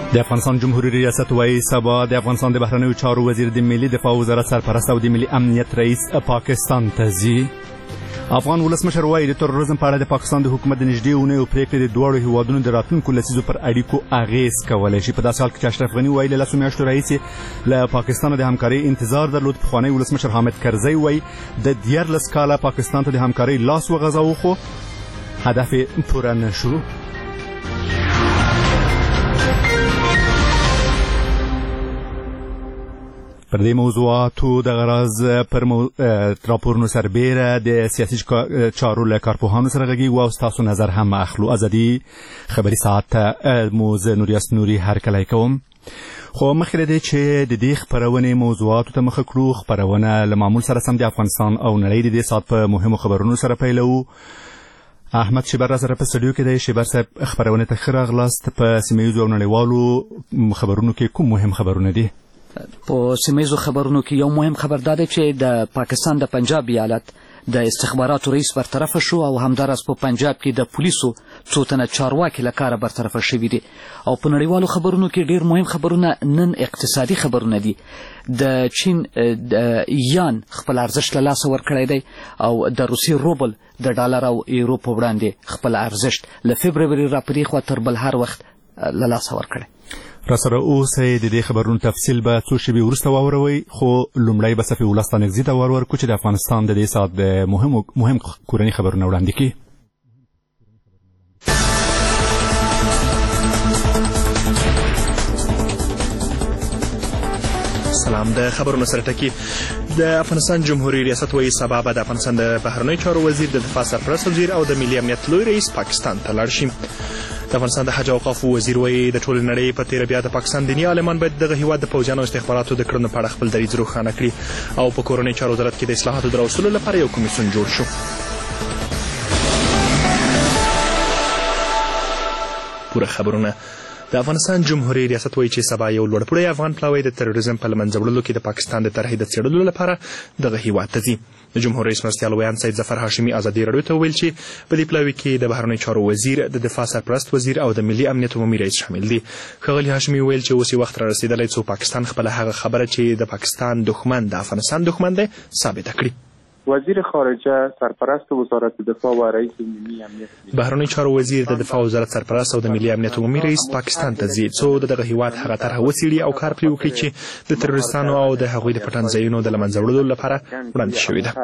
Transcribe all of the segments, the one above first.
د افغانستان جمهوریت ریاست وايي سبا د افغانستان د بهرنیو چارو وزیر د ملي دفاع وزارت سرپرست او د ملي امنیت رئیس پاکستان ته ځي. افغان ولسمشر وايي د تروریزم په اړه د پاکستان د حکومت د نږدې اونیو پریکړې د دواړو هیوادونو د راتلونکو لسیزو پر اړیکو اغیز کولی شي. په داسې حال کې چې اشرف غني وايي له 10 میاشتو راهیسې له پاکستان د همکارۍ انتظار درلود. پخوانی ولسمشر حامد کرزی وايي د 14 کاله پاکستان ته د همکارۍ لاس وغځاوه خو هدف پوره نشو. پر دې موضوعاتو د غراض پر راپورونو سربیره د سیاسي چارو له کارپوهانو سره غږیږو او ستاسو نظر هم اخلو. ازادي خبري ساعت ته مو زه نوریاس نوري هرکلی کوم. خو مخکې له دې چې د دې خپرونې موضوعاتو ته مخه کړو، خپرونه له معمول سره سم د افغانستان او نړۍ د دې ساعت په مهمو خبرونو سره پیلوو. احمد شیبر را سره په سټډیو کې دی. شیبر صاحب، خپرونه ته ښه راغلاست. په سیمه ییزو او نړیوالو خبرونو کې کوم مهم خبرونه دي؟ په سیمه‌ییزو خبرونو کې یو مهم خبر دا دی چې د پاکستان د پنجاب ایالت د استخباراتو رئیس برطرف شو او همداراز په پنجاب کې د پولیسو څو تنه چارواکي له کاره برطرف شوي دي. او په نړیوالو خبرونو کې ډیر مهم خبرونه نن اقتصادي خبرونه دي. د چین د یان خپل ارزښت له لاسه ورکړی دی او د روسي روبل د ډالر او یورو په وړاندې خپل ارزښت له فبروري راپورې خوا تر بل هر وخت له لاسه ورکړی. را سره اوسئ. د دې خبرونو تفصیل به څو شېبې وروسته واوروئ، خو لومړی به صفي ولس ته نږدې ته ور ورکړو چې د افغانستان د دې ساعت د مهم کورني خبرونه وړاندې کړي. سلام. د خبرونو سره ټکی. د افغانستان جمهوریت ریاست وايي سبا به د افغانستان د بهرنیو چارو وزیر، د دفاع سرپرست وزیر او د ملي امنیت لوی رئیس پاکستان ته لاړ شي. د افغانستان د حج او اوقافو وزیر وايي د ټولې نړۍ په تېره بیا د پاکستان دیني عالمان باید دغه هیواد د پوځیانو او استخباراتو د کړنو په اړه خپل دریځ روښانه کړي او په کورنۍ چارو وزارت کې د اصلاحاتو د راوستلو لپاره یو کمیسیون جوړ شو. پوره خبرونه. د افغانستان جمهوریت ریاست وايي چې سبا یو لوړپوړی افغان پلاوی د تروریزم په له منځه وړلو کې د پاکستان د طرحې د څېړلو لپاره دغه هیواد ته ځي. د جمهور رئیس مرستیال ویان سید ظفر هاشمي ازادي راډیو ته وویل چې په دې پلاوي کې د بهرنیو چارو وزیر، د دفاع سرپرست وزیر او د ملي امنیت عمومي رئیس شامل دي. ښاغلي هاشمي وویل چې اوس وخت را رسېدلی څو پاکستان خپله هغه خبره چې د پاکستان دښمن د افغانستان دښمن دی ثابته کړي. وزیر خارجه، سرپرست وزارت دفاع و رئیس ملی امنیت. بهرنیو چارو وزیر، د دفاع وزارت سرپرست او د ملي امنیت عمومي رئیس پاکستان ته ځي څو دغه هیواد هغه طرحه وڅېړي او کار پرې وکړي چې د تروریستانو او د هغوی د پټن ځایونو د له منځه وړلو لپاره وړاندې شوې ده.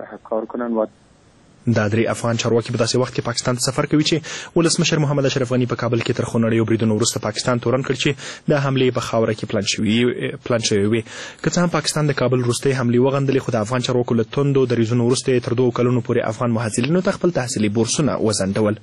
دا درې افغان چارواکي په داسې وخت کې پاکستان ته سفر کوي چې ولسمشر محمد اشرف غني په کابل کې تر خونړیو بریدونو وروسته پاکستان تورن کړ چې د حملې په خاوره کې پلان شوې وي. که څه هم پاکستان د کابل وروستۍ حملې وغندلې، خو د افغان چارواکو له توندو دریځونو وروسته تر 2 کلونو پورې افغان محصلینو ته خپل تحصیلي بورسونه وځنډول.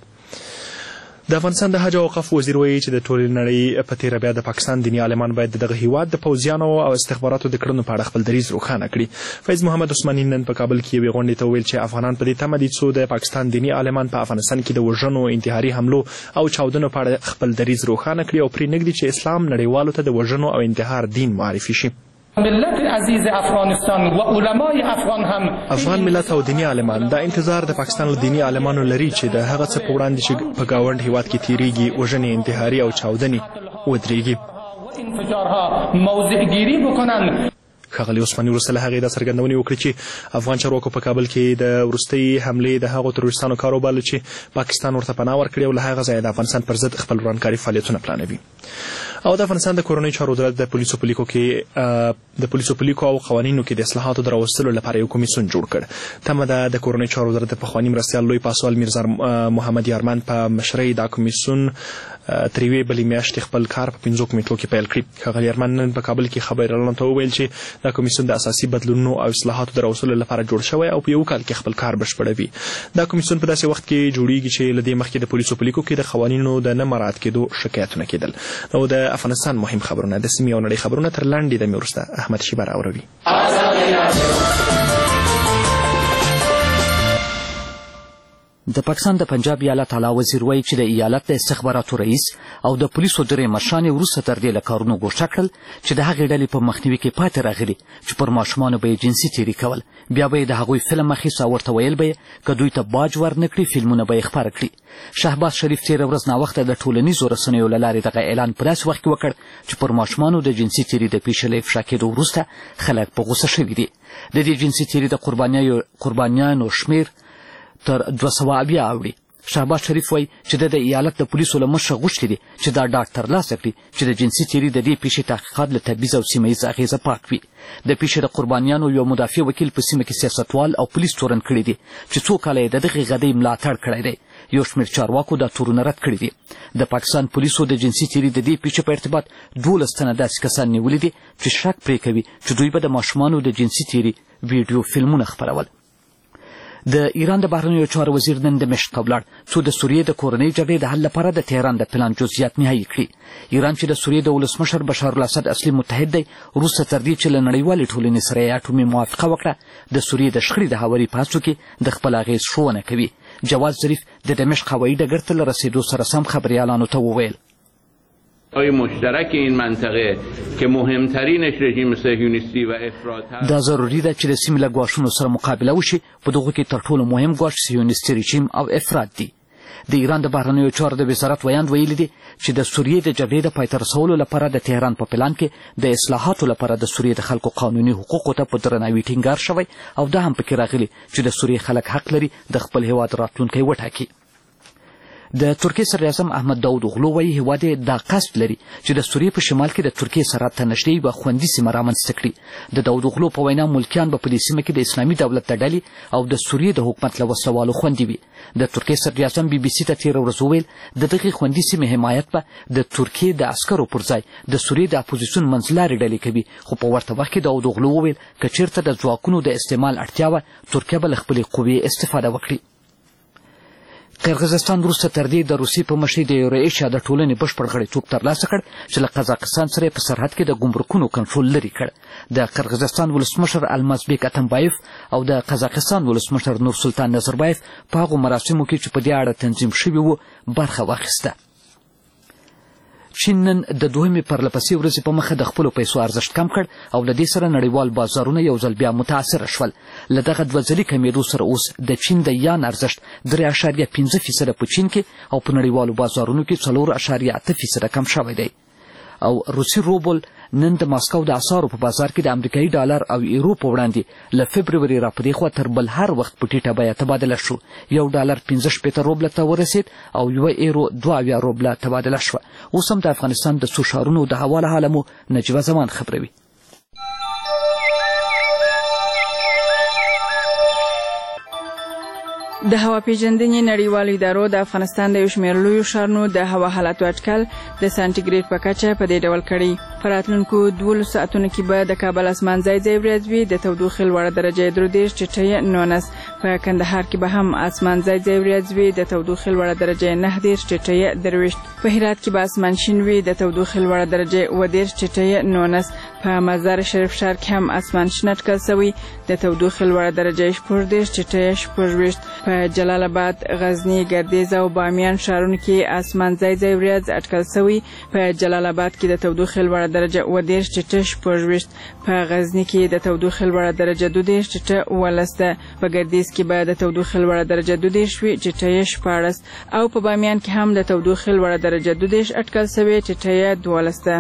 د افغانستان د حج او اوقافو وزیر وایي چې د ټولې نړۍ په تېره بیا د پاکستان دیني عالمان باید دغه هیواد د پوځیانو او استخباراتو د کړنو په اړه خپل دریځ روښانه کړي. فیض محمد عثماني نن په کابل کې یوې غونډې ته وویل چې افغانان په دې تمه دي څو د پاکستان دیني عالمان په افغانستان کې د وژنو، انتحاري حملو او چاودنو په اړه خپل دریځ روښانه کړي او پرې نږدي چې اسلام نړیوالو ته د وژنو او انتحار دین معرفي شي. ملت عزیز افغانستان و علمای افغان هم افغان ملت او دینی عالمان دا انتظار د پاکستان له دینی عالمانو لري چې د هغه څه په وړاندې چې په گاوند هیواد کې تیریږي، وژنې، انتحاري او چاودنې ودرېږي. انفجارها موضعگیری بکنن. ښاغلي عثماني وروسته له هغې دا څرګندونې وکړې چې افغان چارواکو په کابل کې د وروستۍ حملې د هغو تروریستانو کار وباله چې پاکستان ورته پناه ورکړې او له هغه ځایه د افغانستان پر ضد خپل ورانکاري فعالیتونه پلانوي. او د افغانستان د کورنیو چارو وزارت د پولیسو په لیکو او قوانینو کې د اصلاحاتو د راوستلو لپاره یو کمیسیون جوړ کړ. تمه ده د کورنیو چارو وزارت د پخواني مرستیال لوی پاسوال میرزا محمد یارمن په مشرۍ دا کمیسیون تر یوې بلې میاشتې خپل کار په 5 کمیټو کې پیل کړي. ښاغلي یارمن نن په کابل کې خبریالانو ته وویل چې دا کمیسیون د اساسي بدلونونو او اصلاحاتو د راوستلو لپاره جوړ شوی او په یو کال کې خپل کار بشپړوي. دا کمیسیون په داسې وخت کې جوړیږي چې له دې مخکې د پولیسو په لیکو کې د قوانینو د نه مراعات کېدو شکایتونه کېدل. نو د افغانستان مهم خبرونه، د سیمې او نړۍ خبرونه تر لنډې دمې وروسته احمد شیبر اوروي. د پاکستان د پنجاب ایالت اعلی وزیر وایي چې د ایالت د استخباراتو رئیس او د پولیسو درې مشران وروسته تر دې له کارونو ګوښه کړل چې د هغې ډلې په مخنیوي کې پاتې راغلي چې پر ماشومانو به یې جنسي تېري کول، بیا به یې د هغوی فلم اخیست او ورته ویل به یې که دوی ته باج ورنه کړي فلمونه به یې خپاره کړي. شهباز شریف تېره ورځ ناوخته د ټولنیزو رسنیو له لارې دغه اعلان په داسې وخت کې وکړ چې پر ماشومانو د جنسي تېري د پیښې له افشا کېدو وروسته خلک په غوسه شوي دي. د دې جنسي تېري د قربانیانو شمېر تر 200 اوړي. شهباز شریف وایي چې د ایالت د پولیسو له مشره غوښتي دي چې دا ډاډ ترلاسه کړي چې د جنسي تېري د دې پیښې تحقیقات له تبعیض او سیمه ییز اغېزه پاک وي. د پیښې د قربانیانو یو مدافع وکیل په سیمه کې سیاستوال او پولیس تورن کړي دي چې څو کاله یې د دغې غدۍ ملاتړ کړی دی. یو شمېر چارواکو دا تورونه رد کړي دي. د پاکستان پولیسو د جنسي تېري د دې پیښې په ارتباط 12 تنه داسې کسان نیولي دي چې شک پرې کوي چې دوی به د ماشومانو د جنسي تېري ویډیو فلمونه خپرول. د ایران د بهرنیو چارو وزیر نن دمشق ته ولاړ څو د سوریې د کورنۍ جګړې د حل لپاره د تهران د پلان جزئیات نهایي کړي. ایران چې د سوریې د ولسمشر بشار الاسد اصلي متحد دی، وروسته تر دې چې له نړیوالې ټولنې سره یې اټومي موافقه وکړه د سوریې د شخړې د هواري په هڅو کې د خپل اغېز ښوونه کوي. جواز ظریف د دمشق هوایي ډګر ته له رسېدو سره سم خبریالانو ته وویل مشترک این منطقه که مهمترینش رژیم صهیونیستی و افراط هست. دا ضروري ده چې د سیمې له ګواښونو سره مقابله وشي. په دغو کې تر ټولو مهم ګواښ صهیونیستي رژیم او افراط دي. د ایران د بهرنیو چارو د وزارت ویاند ویلي دي چې د سوریې د جګړې د پای ته رسولو لپاره د تهران په پلان کې د اصلاحاتو لپاره د سوریې د خلکو قانوني حقوقو ته په درناوي ټینګار شوی او دا هم پکې راغلي چې د سوریې خلک حق لري د خپل هیواد راتلونکی وټاکي. د ترکیې صدراعظم احمد داود اوغلو وایي هیواد یې دا قصد لري چې د سوریې په شمال کې د ترکیې سرحد ته نږدې یوه خوندي سیمه رامنځته کړي. د داود اوغلو په وینا ملکیان به په دې سیمه کې د اسلامي دولت د ډلې او د سوریې د حکومت له وسلوالو خوندي وي. د ترکیې صدراعظم BBC ته تېره ورځ وویل د دغې خوندي سیمې حمایت به د ترکیې د عسکرو پر ځای د سوریې د اپوزیسیون منځلارې ډلې کوي. خو په ورته وخت کې داود اوغلو وویل که چېرته د ځواکونو د استعمال اړتیا وه ترکیه به له خپلې قوې استفاده وکړي. قرغیزستان وروسته تر دې د روسیې په مشرۍ د یوروایشیا د ټولنې بشپړ غړیتوب ترلاسه کړ چې له قزاقستان سره په سرحد کې د ګمرکونو کنټرول لرې کړ. د قرغیزستان ولسمشر المازبیک اتمبایف او د قزاقستان ولسمشر نورسلطان نظربایف په هغو مراسمو کې چې په دې اړه تنظیم شوي وو برخه واخیسته. چین نن د دویمې پرلپسې ورځې په مخه د خپلو پیسو ارزښت کم کړ او له دې سره نړیوال بازارونه یو ځل بیا متاثره شول. له دغه 2 ځلي کمېدو سره اوس د چین د یان ارزښت 3.5% په چین کې او په نړیوالو بازارونو کې 4.8% کم شوی دی. او روسي روبل نن د ماسکو د اسعارو په بازار کې د امریکایي ډالر او یورو په وړاندې له فبروري را پدې خوا تر بل هر وخت په ټیټه بیه تبادله شو. $1 15 روبله ته ورسید او 1 یورو 2 روبله تبادله شوه. اوس هم د افغانستان د څو ښارونو د هوا له حاله مو نجیبه زمان خبروي. د هوا پیژندنې نړیوالو ادارو د افغانستان د یو شمېر لویو ښارونو د هوا حالاتو اټکل د سانټیګریډ په کچه په دې ډول کړي. په راتلونکو 12 ساعتونو کې به د کابل اسمان ځای ځای ورځ وي، د تودوخې لوړه درجه 33 ټیټه 19. په کندهار کې به هم اسمان ځای ځای ورځ وي، د تودوخې لوړه درجه 9 ټیټه 23. په هرات کې به اسمان شین وي، د تودوخې لوړه درجه 20 ټیټه 19. په مزار شریف ښار کې هم اسمان شین اټکل شوی، د تودوخې لوړه درجه 14 ټیټه 24. په جلال آباد، غزنی، ګردیز او بامیان ښارونو کې اسمان ځای ځای ورځ اټکل شوی. په جلال آباد کې د تودوخې لوړه درجه 20 ټیټه 24. په غزنی کې د تودوخې لوړه درجه 22 ټیټه 18. په ګردیز کې به د تودوخې لوړه درجه 22 ټیټه 14 او په بامیان کې هم د تودوخې لوړه درجه 22 اټکل شوی ټیټه 12.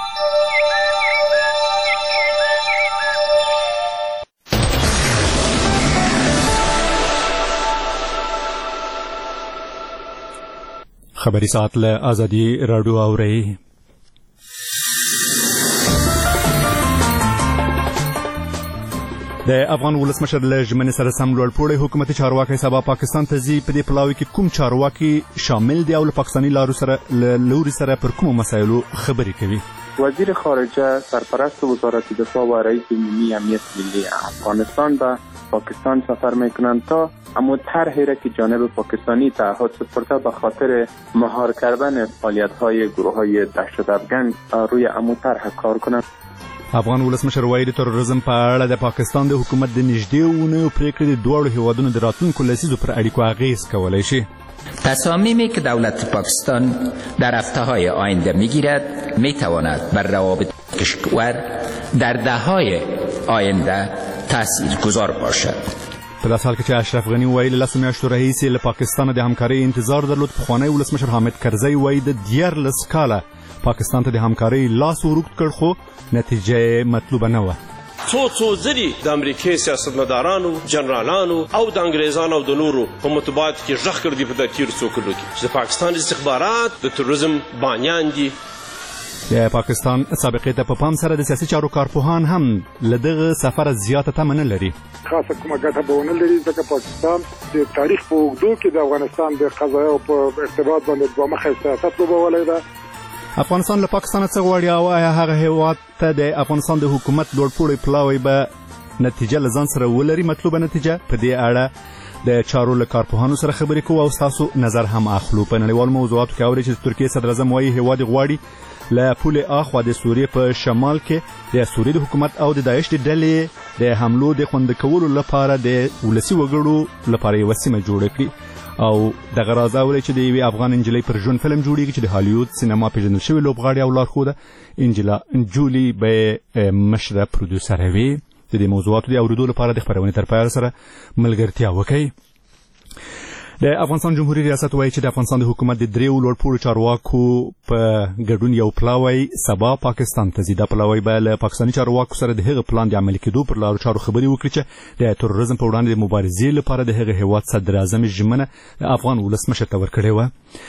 خبری ساعت له ازادي رادیو اوري. د افغان ولسمشر له ژمنې سره سم لوړپوړی حکومتي چارواکي سبا پاکستان ته ځي. په دې پلاوي کې کوم چارواکي شامل دي او له پاکستاني لوري سره پر کومو مسایلو خبرې کوي؟ وزیر خارجه سرپرست وزارت دفاع و رئیس عمومی امنیت ملی افغانستان به پاکستان سفر میکنند تا اما طرحی را که جانب پاکستانی تعهد سپرده به خاطر مهار کردن فعالیت‌های گروه‌های دهشت‌افکن روی اما طرح کار کنند. افغان ولسمشر وایي د تروریزم په اړه د پاکستان د حکومت د نږدې اونیو پریکړې د دواړو هیوادونو د راتلونکو لسیزو پر اړیکو اغیز کولی شي. تصامیمی که دولت پاکستان در هفته‌های آینده میگیرد میتواند بر روابط کشور در دهه‌های آینده تاثیرگذار باشد. په داسې حال کې چې اشرف غني وایي له 10 میاشتو راهیسې له پاکستانه د همکارۍ انتظار درلود، پخوانی ولسمشر حامد کرزی وایي د 14 کاله پاکستان ته د همکارۍ لاس ورکړ کړ خو نتیجه مطلوبه نه وه. څو ځلې د امریکای سیاستمدارانو، جنرالانو او د انګریزانو او د نورو په مطبوعاتو کې غږ کړ دي په د تیر څو کلو کې چې د پاکستان استخبارات د تروریزم بانیان دي. د پاکستان سابقې ته په پام سره د سیاسي چارو کارپوهان هم له دغه سفر زیاته تمه نه لري. خاصه کومه ګټه به ونه لري ځکه پاکستان د تاریخ په اوږدو کې د افغانستان د قضایاو په ارتباط باندې دوه مخی سیاست لوبولی ده. افغانستان له پاکستان څخه غواړي او آیا هغه هیواد ته د افغانستان د حکومت لوړپوړی پلاوی به نتیجه له ځان سره ولري، مطلوبه نتیجه؟ په دې اړه د چارو له کارپوهانو سره خبرې کوو او ستاسو نظر هم اخلو. په نړیوالو موضوعاتو کې اورئ چې د ترکیې صدراعظم وایي هیواد غواړي له پولې اخوا د سوریې په شمال کې د سوریې د حکومت او د داعش د ډلې د حملو د خوندي کولو لپاره د ولسي وګړو لپاره یوه سیمه جوړه کړي او دغه راز اورئ چې د یوې افغان انجلۍ پر ژوند فلم جوړیږي چې د هالیوډ سینما پیژندل شوې لوبغاړې او لارښوده انجلا جولي به مشره پرودوسره وي. د دې موضوعاتو د اورېدو لپاره د خپرونې تر پایه سره ملګرتیا وکړئ. د افغانستان جمهوریت ریاست وایي چې د افغانستان د حکومت د دریو لوړپوړو چارواکو په ګډون یو پلاوی سبا پاکستان ته ځي. دا پلاوی به له پاکستاني چارواکو سره د هغه پلان د عملي کېدو پر لارو چارو خبرې وکړي چې د تروریزم په وړاندې د مبارزې لپاره د هغه هیواد صدراعظم ژمنه د افغان ولسمشر ته ورکړې وه.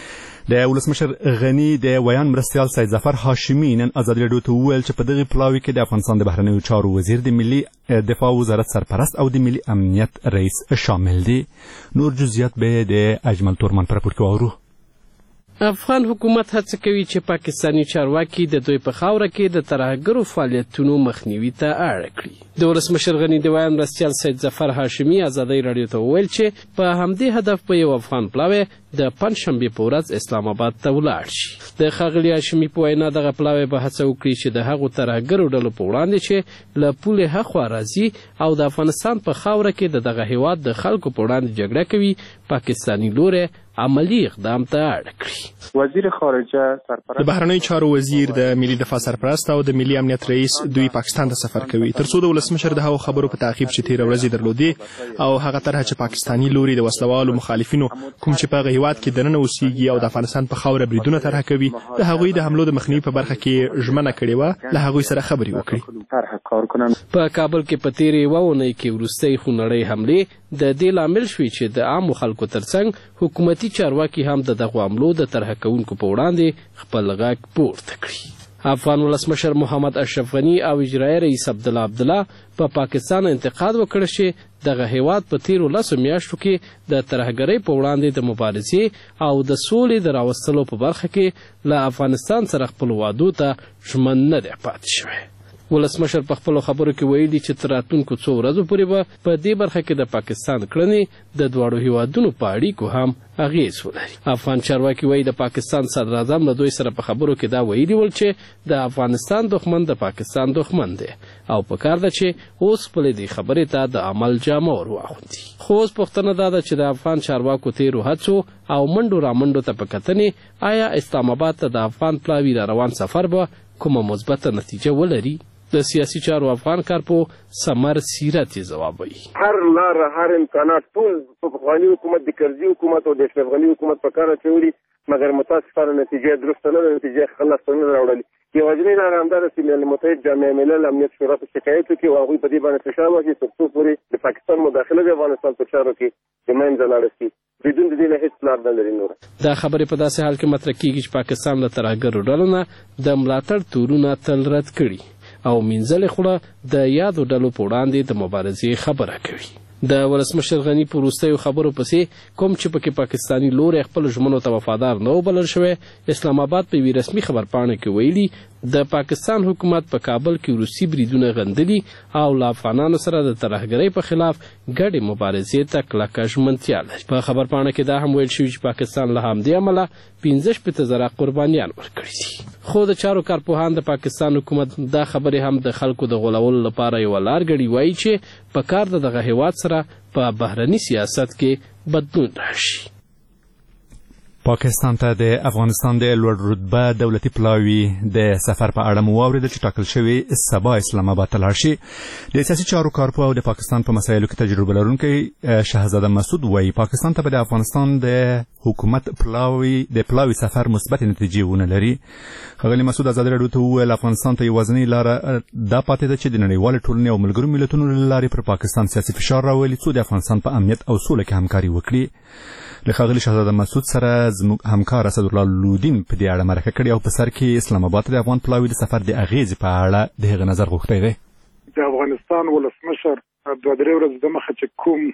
د ولسمشر غني د ویان مرستیال سید ظفر هاشمي نن ازادي راډیو ته وویل چې په دغه پلاوي کې د افغانستان د بهرنیو چارو وزیر، د ملي دفاع وزارت سرپرست او د ملي امنیت رئیس شامل دي. نور جزئیات به د اجمل تورمان پر راپور کې واورو. افغان حکومت هڅه کوي چې پاکستانی چارواکي د دوی په خاوره کې د ترهګرو فعالیتونو مخنیوي ته اړ کړي. د ولسمشر غني د ویان مرستیال سید ظفر هاشمي ازادي راډیو ته وویل چې په همدې هدف په یو افغان پلاوی د پنجشنبې په ورځ اسلام آباد ته ولاړ شي. د ښاغلي هاشمي په وینا دغه پلاوی به هڅه وکړي چې د هغو ترهګرو ډلو په وړاندې چې له پولې هاخوا راځي او د افغانستان په خاوره کې د دغه هیواد د خلکو په وړاندې جګړه کوي، پاکستاني لوری عملی اقدام ته اړ کړي. وزیر خارجه سرپرست د بهرنیو چارو وزیر، د ملي دفاع سرپرست او د ملي امنیت رئیس دوی پاکستان ته سفر کوي ترڅو د ولسمشر د هغو خبرو په تعقیب چې تیر ورځې درلودې او هغه طرحه چې پاکستاني لوري د وسلوالو مخالفینو کوم چې په هیواد کې دننه اوسېږي او د افغانستان په خاوره بریدونه طرحه کوي د هغوی د حملو د مخنیوي په برخه کې ژمنه کړې وه له هغوی سره خبرې وکړي. په کابل کې په تیرې یوه اونۍ کې وروستۍ خونړۍ حملې د دې لامل شوې چې د عامو خلکو ترڅنګ حکومتي چارواکي هم د دغو حملو د طرحه کوونکو په وړاندې خپل غږ پورته کړي. افغان ولسمشر محمد اشرف غني او اجرایي رئیس عبدالله په پاکستان انتقاد وکړ چې دغه هیواد په تیرو 10 میاشتو کې د ترهګرۍ په وړاندې د مبارزې او د سولې د راوستلو په برخه کې له افغانستان سره خپل وعدو ته ژمن نه دی پاتې شوی. ولسمشر په خپلو خبرو کې ویلي چې تر راتلونکو څو ورځو پورې به په دې برخه کې د پاکستان کړنې د دواړو هیوادونو په اړیکو هم اغیز ولري. افغان چارواکي وایي د پاکستان صدراعظم له دوی سره په خبرو کې دا ویلي ول چې د افغانستان دښمن د پاکستان دښمن دی او پکار ده چې اوس خپلې دې خبرې ته د عمل جامه ور واغوندي. خو اوس پوښتنه دا ده چې د افغان چارواکو تیرو هڅو او منډو رامنډو ته په کتنې آیا اسلام آباد ته د افغان پلاوي را روان سفر به کومه مثبته نتیجه ولري؟ د سیاسي چارو افغان کارپو سمر سیرت یې ځوابوي. هر لار هر امکانات ټول په پخواني حکومت د کرزي حکومت او د اشرف غني حکومت په کار اچولي مګر متاسفانه نتیجه درسته نه ده، نتیجه خلاص نه راوړلې. یوازینۍ لاره همدا ده چې ملل متحد جامعه ملل امنیت شورا ته شکایت وکړي او هغوی په دې باندې فشار واچوي تر څو پورې د پاکستان مداخله د افغانستان په چارو کې د منځه لاړه شي. بدون د دې نه هېڅ لار نه لري. نوره دا خبرې په داسې حال کې مطرح کېږي چې پاکستان له ترهګرو ډلو نه د ملاتړ تورونه تل رد کړي او منځلې خوله د یادو ډلو په وړاندې د مبارزې خبره کوي. د ولسمشر غني په وروستیو خبرو پسې کوم چې پکې پاکستاني لوری خپل ژمنو ته وفادار نه وبلل شوی، اسلام آباد په یوې رسمي خبرپاڼه کې ویلي د پاکستان حکومت په کابل کې روسي بریدونه غندلي او له افغانانو سره د ترهګرۍ په خلاف ګډې مبارزې ته کلکه ژمنتیا لري. په خبرپاڼه کې دا هم ویل شوي چې پاکستان له همدې امله 15,000 قربانیان ورکړي دي. خو د چارو کارپوهان د پاکستان حکومت دا خبرې هم د خلکو د غولولو لپاره یوه لار ګڼي. وایي چې په کار د دغه هیواد سره په بهرني سیاست کې بدلون راشي. پاکستان ته د افغانستان د لوړ رتبه دولتي پلاوي د سفر په اړه مو واورېدل چې ټاکل شوی سبا اسلام آباد ته لاړ شي. د سیاسي چارو کارپوه او د پاکستان په مسایلو کې تجربه لرونکی شهزاده مسعود وایي پاکستان ته به د افغانستان د حکومت پلاوي سفر مثبت نتیجې ونه لري. ښاغلي مسعود ازادي راډیو ته وویل افغانستان ته یوازینۍ لاره دا پاتې ده چې د نړیوالې ټولنې او ملګرو ملتونو له لارې پر پاکستان سیاسي فشار راولي څو د افغانستان په امنیت او سوله کې همکاري وکړي. له ښاغلي شهزاده مسعود سره زموږ همکار اسدالله لودین په دې اړه مرکه کړې او په سر کې اسلام آباد ته د افغان پلاوي د سفر د اغیزې په اړه د هغه نظر غوښتی دی. د افغانستان ولسمشر 2-3 ورځې دمخه چې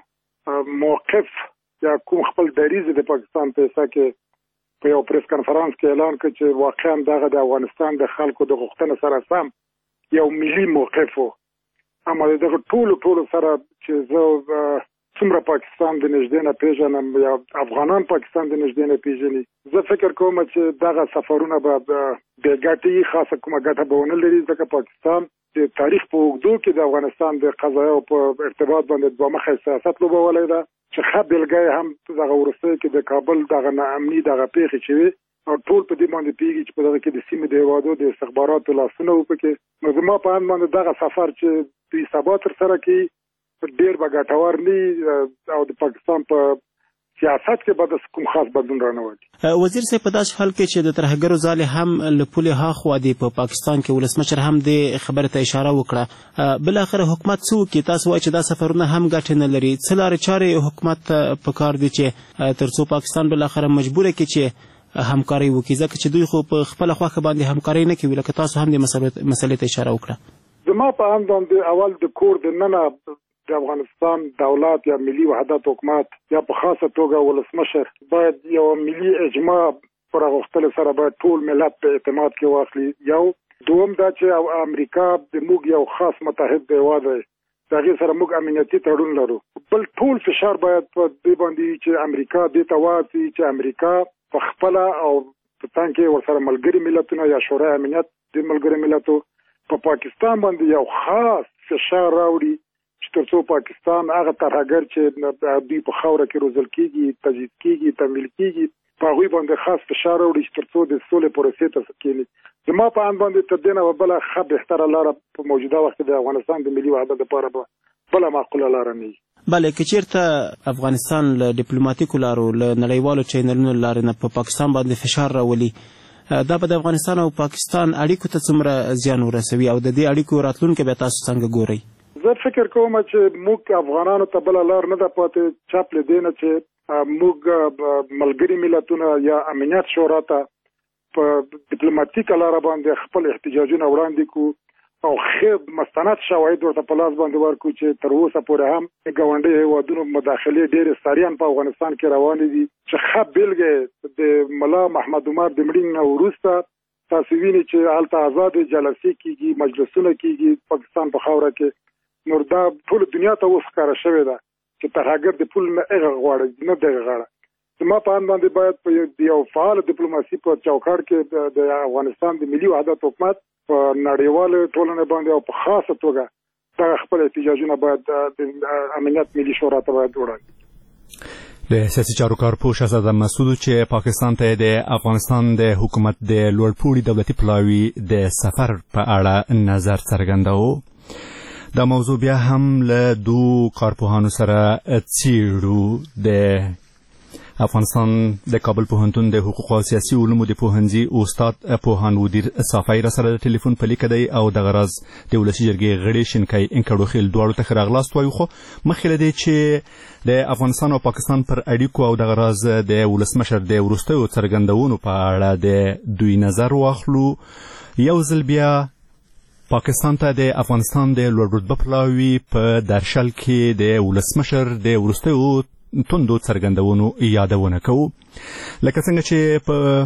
کوم موقف یا کوم خپل دریځ د پاکستان په حصه کې په یو پریس کنفرانس کې اعلان کړ چې واقعا دغه د افغانستان د خلکو د غوښتنې سره سم یو ملي موقف و. اما دغه ټولو سره چې زه څومره پاکستان د نږدې نه پیژنم یا افغانان پاکستان د نږدې نه پیژني زه فکر کوم چې دغه سفرونه به د ګټې خاصه کومه ګټه به ونه لري ځکه پاکستان د تاریخ په اوږدو کې د افغانستان د قضایاو په ارتباط باندې دوه مخی سیاست لوبولی ده چې ښه بېلګه هم دغه وروستیو کې د کابل دغه ناامني دغه پیښې چې وي او ټول په دې باندې پوهېږي چې په دغه کې د سیمې د هېوادو د استخباراتو لاسونه و پکې. نو زما په اند باندې دغه سفر چې دوی سبا ترسره کوي ډېر به ګټور نه او د پاکستان په سیاست کې به د کوم خاص بدلون رانهولي. وزیر صاحب په داسې حال کې چې د ترهګرو ځالې هم له پولې هاخوا دی په پاکستان کې ولسمشر هم دې خبرې ته اشاره وکړه بالاخره حکومت څه وکړي؟ تاسو وایئ چې دا سفرونه هم ګټې نه لري. څه لارې چارې حکومت ته پکار دي چې تر څو پاکستان بالاخره مجبوره کړي چې همکاري وکړي ځکه چې دوی خو په خپله خوښه باندې همکاري نه کوي لکه تاسو هم دې مسلې ته اشاره وکړه. زما په اند باندې اول د کور د ننه د افغانستان دولت یا ملي وحدت حکومت یا په خاصه توګه ولسمشر باید یو ملي اجماع پر غوښتلو سره باید ټول ملت په اعتماد کې واخلي. یو دوم دا چې امریکا د موږ یو خاص متحد هېواد دی د هغې سره موږ امنیتي تړون لرو. بل ټول فشار باید په دې باندې چې امریکا دې ته واچي چې امریکا په خپله او په تن کې ورسره ملګري ملتونه یا شورای امنیت د ملګرو ملتو په پاکستان باندې یو خاص فشار راوړي چې تر څو پاکستان هغه ترهګر چې دوی په خاوره کې روزل کېږي تجهیز کېږي تمویل کېږي په هغوی باندې خاص فشار راوړي چې تر څو د سولې پروسې ته کېني. زما په اند باندې تر دې نه بله ښه بهتره لاره په موجوده وخت کې د افغانستان د ملي وحدت لپاره به بله معقوله لاره نه وي. بله که چېرته افغانستان له ډیپلوماتیکو لارو له نړیوالو چینلونو له لارې نه په پاکستان باندې فشار راولي دا به د افغانستان او پاکستان اړیکو ته څومره زیان ورسوي او د دې اړیکو راتلونکی به تاسو څنګه ګورئ؟ زه فکر کوم چې موږ افغانانو ته بله لار نه ده پاتې چاپ له دې نه چې موږ ملګري ملتونه یا امنیت شورا ته په ډیپلوماتیکه لاره باندې خپل احتجاجونه وړاندې کړو او ښه مستند شواهد ورته په لاس باندې ورکړو چې تر اوسه پورې هم د ګاونډي هېوادونو مداخلې ډېرې ساریان په افغانستان کې روانې دي چې ښه بېلګې د ملا محمد عمر د مړینې نه وروسته تاسو وینئ چې هلته ازادې جلسې کېږي مجلسونه کېږي پاکستان په خاوره کې. نو دا ټول دنیا ته اوس ښکاره شوې ده چې ترهګر د پول نه هغه غواړي نه دغه غاړه. زما په اند باندې باید په یو فعال ډیپلوماسي په چوکاټ کې د افغانستان د ملي وحدت حکومت په نړیوال ټولنې باندې او په خاصه توګه دا خپل احتجاجونه باید د امنیت ملي شورا ته باید وړاندې. د سیاسي چارو کارپوه شهزاده مسعود چې پاکستان ته د افغانستان د حکومت د لوړپوړي دولتي پلاوي د سفر په اړه نظر څرګنداوه. دا موضوع بیا هم له دوه کارپوهانو سره څیړو. د افغانستان د کابل پوهنتون د حقوق او سیاسي علومو د پوهنځي استاد پوهان ودیر صافی را سره د ټلیفون په لیکه دی او دغه راز د ولسي جرګې غړي شینکای انکړوخیل دواړو ته ښه راغلاست وایو. خو مخکې له دې چې د افغانستان او پاکستان پر اړیکو او دغه راز د ولسمشر د وروستیو څرګندونو په اړه د دوی نظر واخلو یو ځل بیا پاکستان ته د افغانستان د لوړ رتبه پلاوي په درشل کې د ولسمشر د وروستیو توندو څرګندونو یادونه کوو. لکه څنګه چې په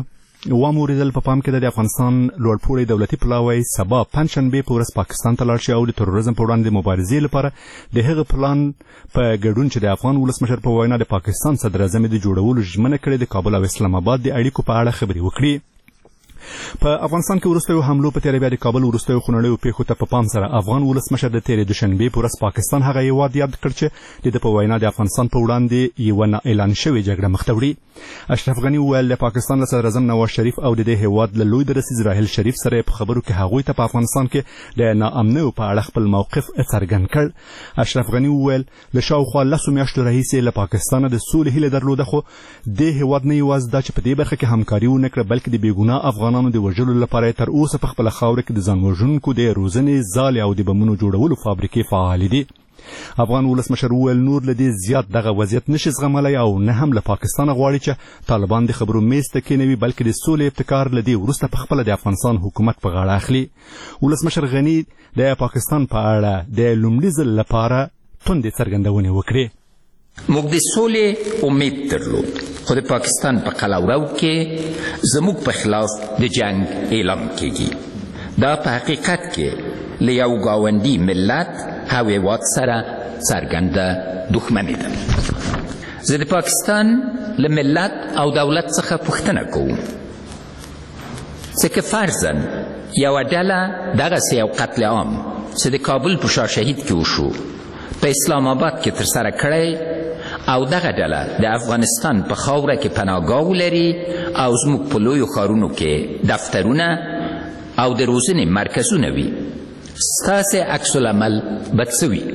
واوریدل په پام کې د افغانستان لوړپوړی دولتي پلاوی سبا پنجشنبه په ورځ پاکستان ته لاړ شي او د تروریزم په وړاندې مبارزې لپاره د هغه پلان په ګډون چې د افغان ولسمشر په وینا د پاکستان صدر اعظم د جوړولو ژمنه کړې د کابل او اسلام آباد د اړیکو په اړه خبرې وکړي. په افغانستان کې وروستیو حملو په تیره بیا د کابل وروستیو خونړیو پیښو ته په پام سره افغان ولسمشر د تیرې دوشنبې په ورځ پاکستان هغه هیواد یاد کړ چې د ده په وینا د افغانستان په وړاندې یوه نا اعلان شوې جګړه مخ ته وړي. اشرف غني وویل د پاکستان له صدر اعظم نواز شریف او د دې هیواد له لوی درسیز راحیل شریف سره په خبرو کې هغوی ته په افغانستان کې د ناامنیو په اړه خپل موقف څرګند کړ. اشرف غني وویل له شاوخوا 10 میاشتو راهیسې له پاکستانه د سولې هیله درلوده خو دې هیواد نه یوازې دا چې په دې برخه کې همکاري ونه کړه بلکې د بېګناه افغانانو د وژلو لپاره تر اوسه په خپله خاوره کې د ځان وژونکو د روزنې ځالې او د بمونو جوړولو فابریکې فعالې دي. افغان ولسمشر وویل نور له دې زیات دغه وضعیت نشي زغملی او نه هم له پاکستانه غواړي چې طالبان د خبرو میز ته کېنوي بلکې د سولې ابتکار له دې وروسته په خپله د افغانستان حکومت په غاړه اخلي. ولسمشر غني د پاکستان په اړه د لومړي ځل لپاره تندې څرګندونې وکړې. موږ د سولې امید درلود خو د پاکستان په قلمرو کې زموږ په خلاف د جنگ اعلان کېږي. دا په حقیقت کې له یو ګاونډي ملت او هیواد سره څرګنده دښمني ده. زه د پاکستان له ملت او دولت څخه پوښتنه کوم چې که فرضاً یوه ډله دغسې یو قتل عام چې د کابل په شاه شهید کې وشو په اسلام آباد کې ترسره کړی او دغه ډله د افغانستان په خاوره کې پناهګاه ولري او زموږ په لویو ښارونو کې دفترونه او د روزنې مرکزونه وي، ستاسې عکس العمل به څه وي؟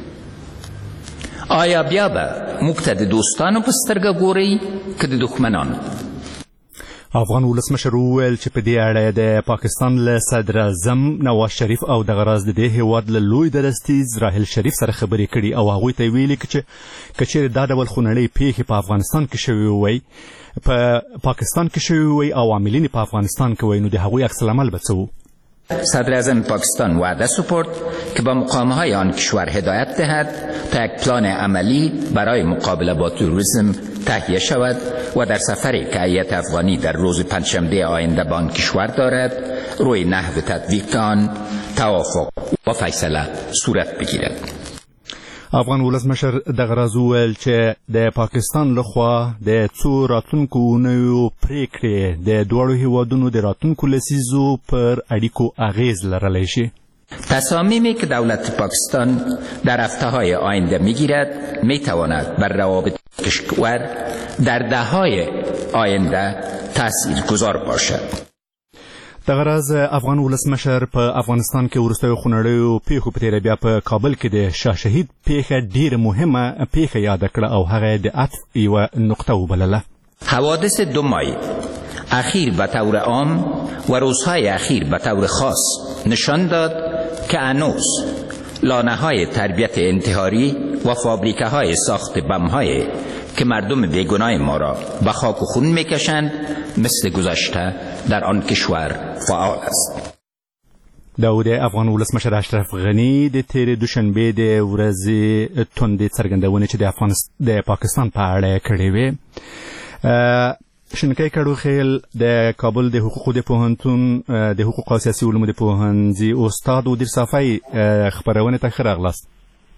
آیا بیا به موږ ته د دوستانو په سترګه ګورئ که د دښمنانو؟ افغان ولسمشر وویل چې په دې اړه د پاکستان له صدر اعظم نواز شریف او دغه راز د دې هیواد له لوی درستیز راحیل شریف سره خبرې کړي او هغوی ته یې ویلي چې که چیرې دا ډول خونړۍ پیښې په افغانستان کې شوې وی په پاکستان کې شوې وی او عاملین په افغانستان کې وی نو د هغوی عکس العمل به څه و؟ صدر اعظم پاکستان وعده سپرد که با مقامهای آن کشور هدایت دهد تا یک پلان عملی برای مقابله با تروریسم تهیه شود و در سفری که هیئت افغانی در روز پنجشنبه آینده به آن کشور دارد روی نحو تطبیق آن توافق و فیصله صورت بگیرد. افغان ولسمشر دغه راز وویل چې د پاکستان لخوا د څو راتلونکو اونیو پریکړې د دواړو هیوادونو د راتلونکو لسیزو پر اړیکو اغیز لرلی شي. تصامیمی که دولت پاکستان در هفته‌های آینده میگیرد میتواند بر روابط کشور در دهه‌های آینده تاثیرگذار باشد. دغه راز افغان ولسمشر په افغانستان کې وروستیو خونړیو پیښو په تیره بیا په کابل کې د شاه شهید پیښه ډېره مهمه پیښه یاده کړه او هغه د عطف یوه نقطه وبلله. حوادث 2 مای اخیر به طور عام و روزهای اخیر به طور خاص نشان داد که هنوز لانه‌های تربیت انتحاری و فابریکه‌های ساخت بم‌های که مردم بیگناه ما را به خاک و خون میکشند مثل گذشته در آن کشور فعال است. د افغان ولسمشر اشرف غني د تیرې دوشنبې د ورځې تندې څرګندونې چې د پاکستان په اړه کړې وې. شنکۍ کډوخیل د کابل د حقوقو د پوهنتون د حقوق او سیاسي علومو د پوهنځي استاد ودیر صافی خپرونې ته ښه راغلاست.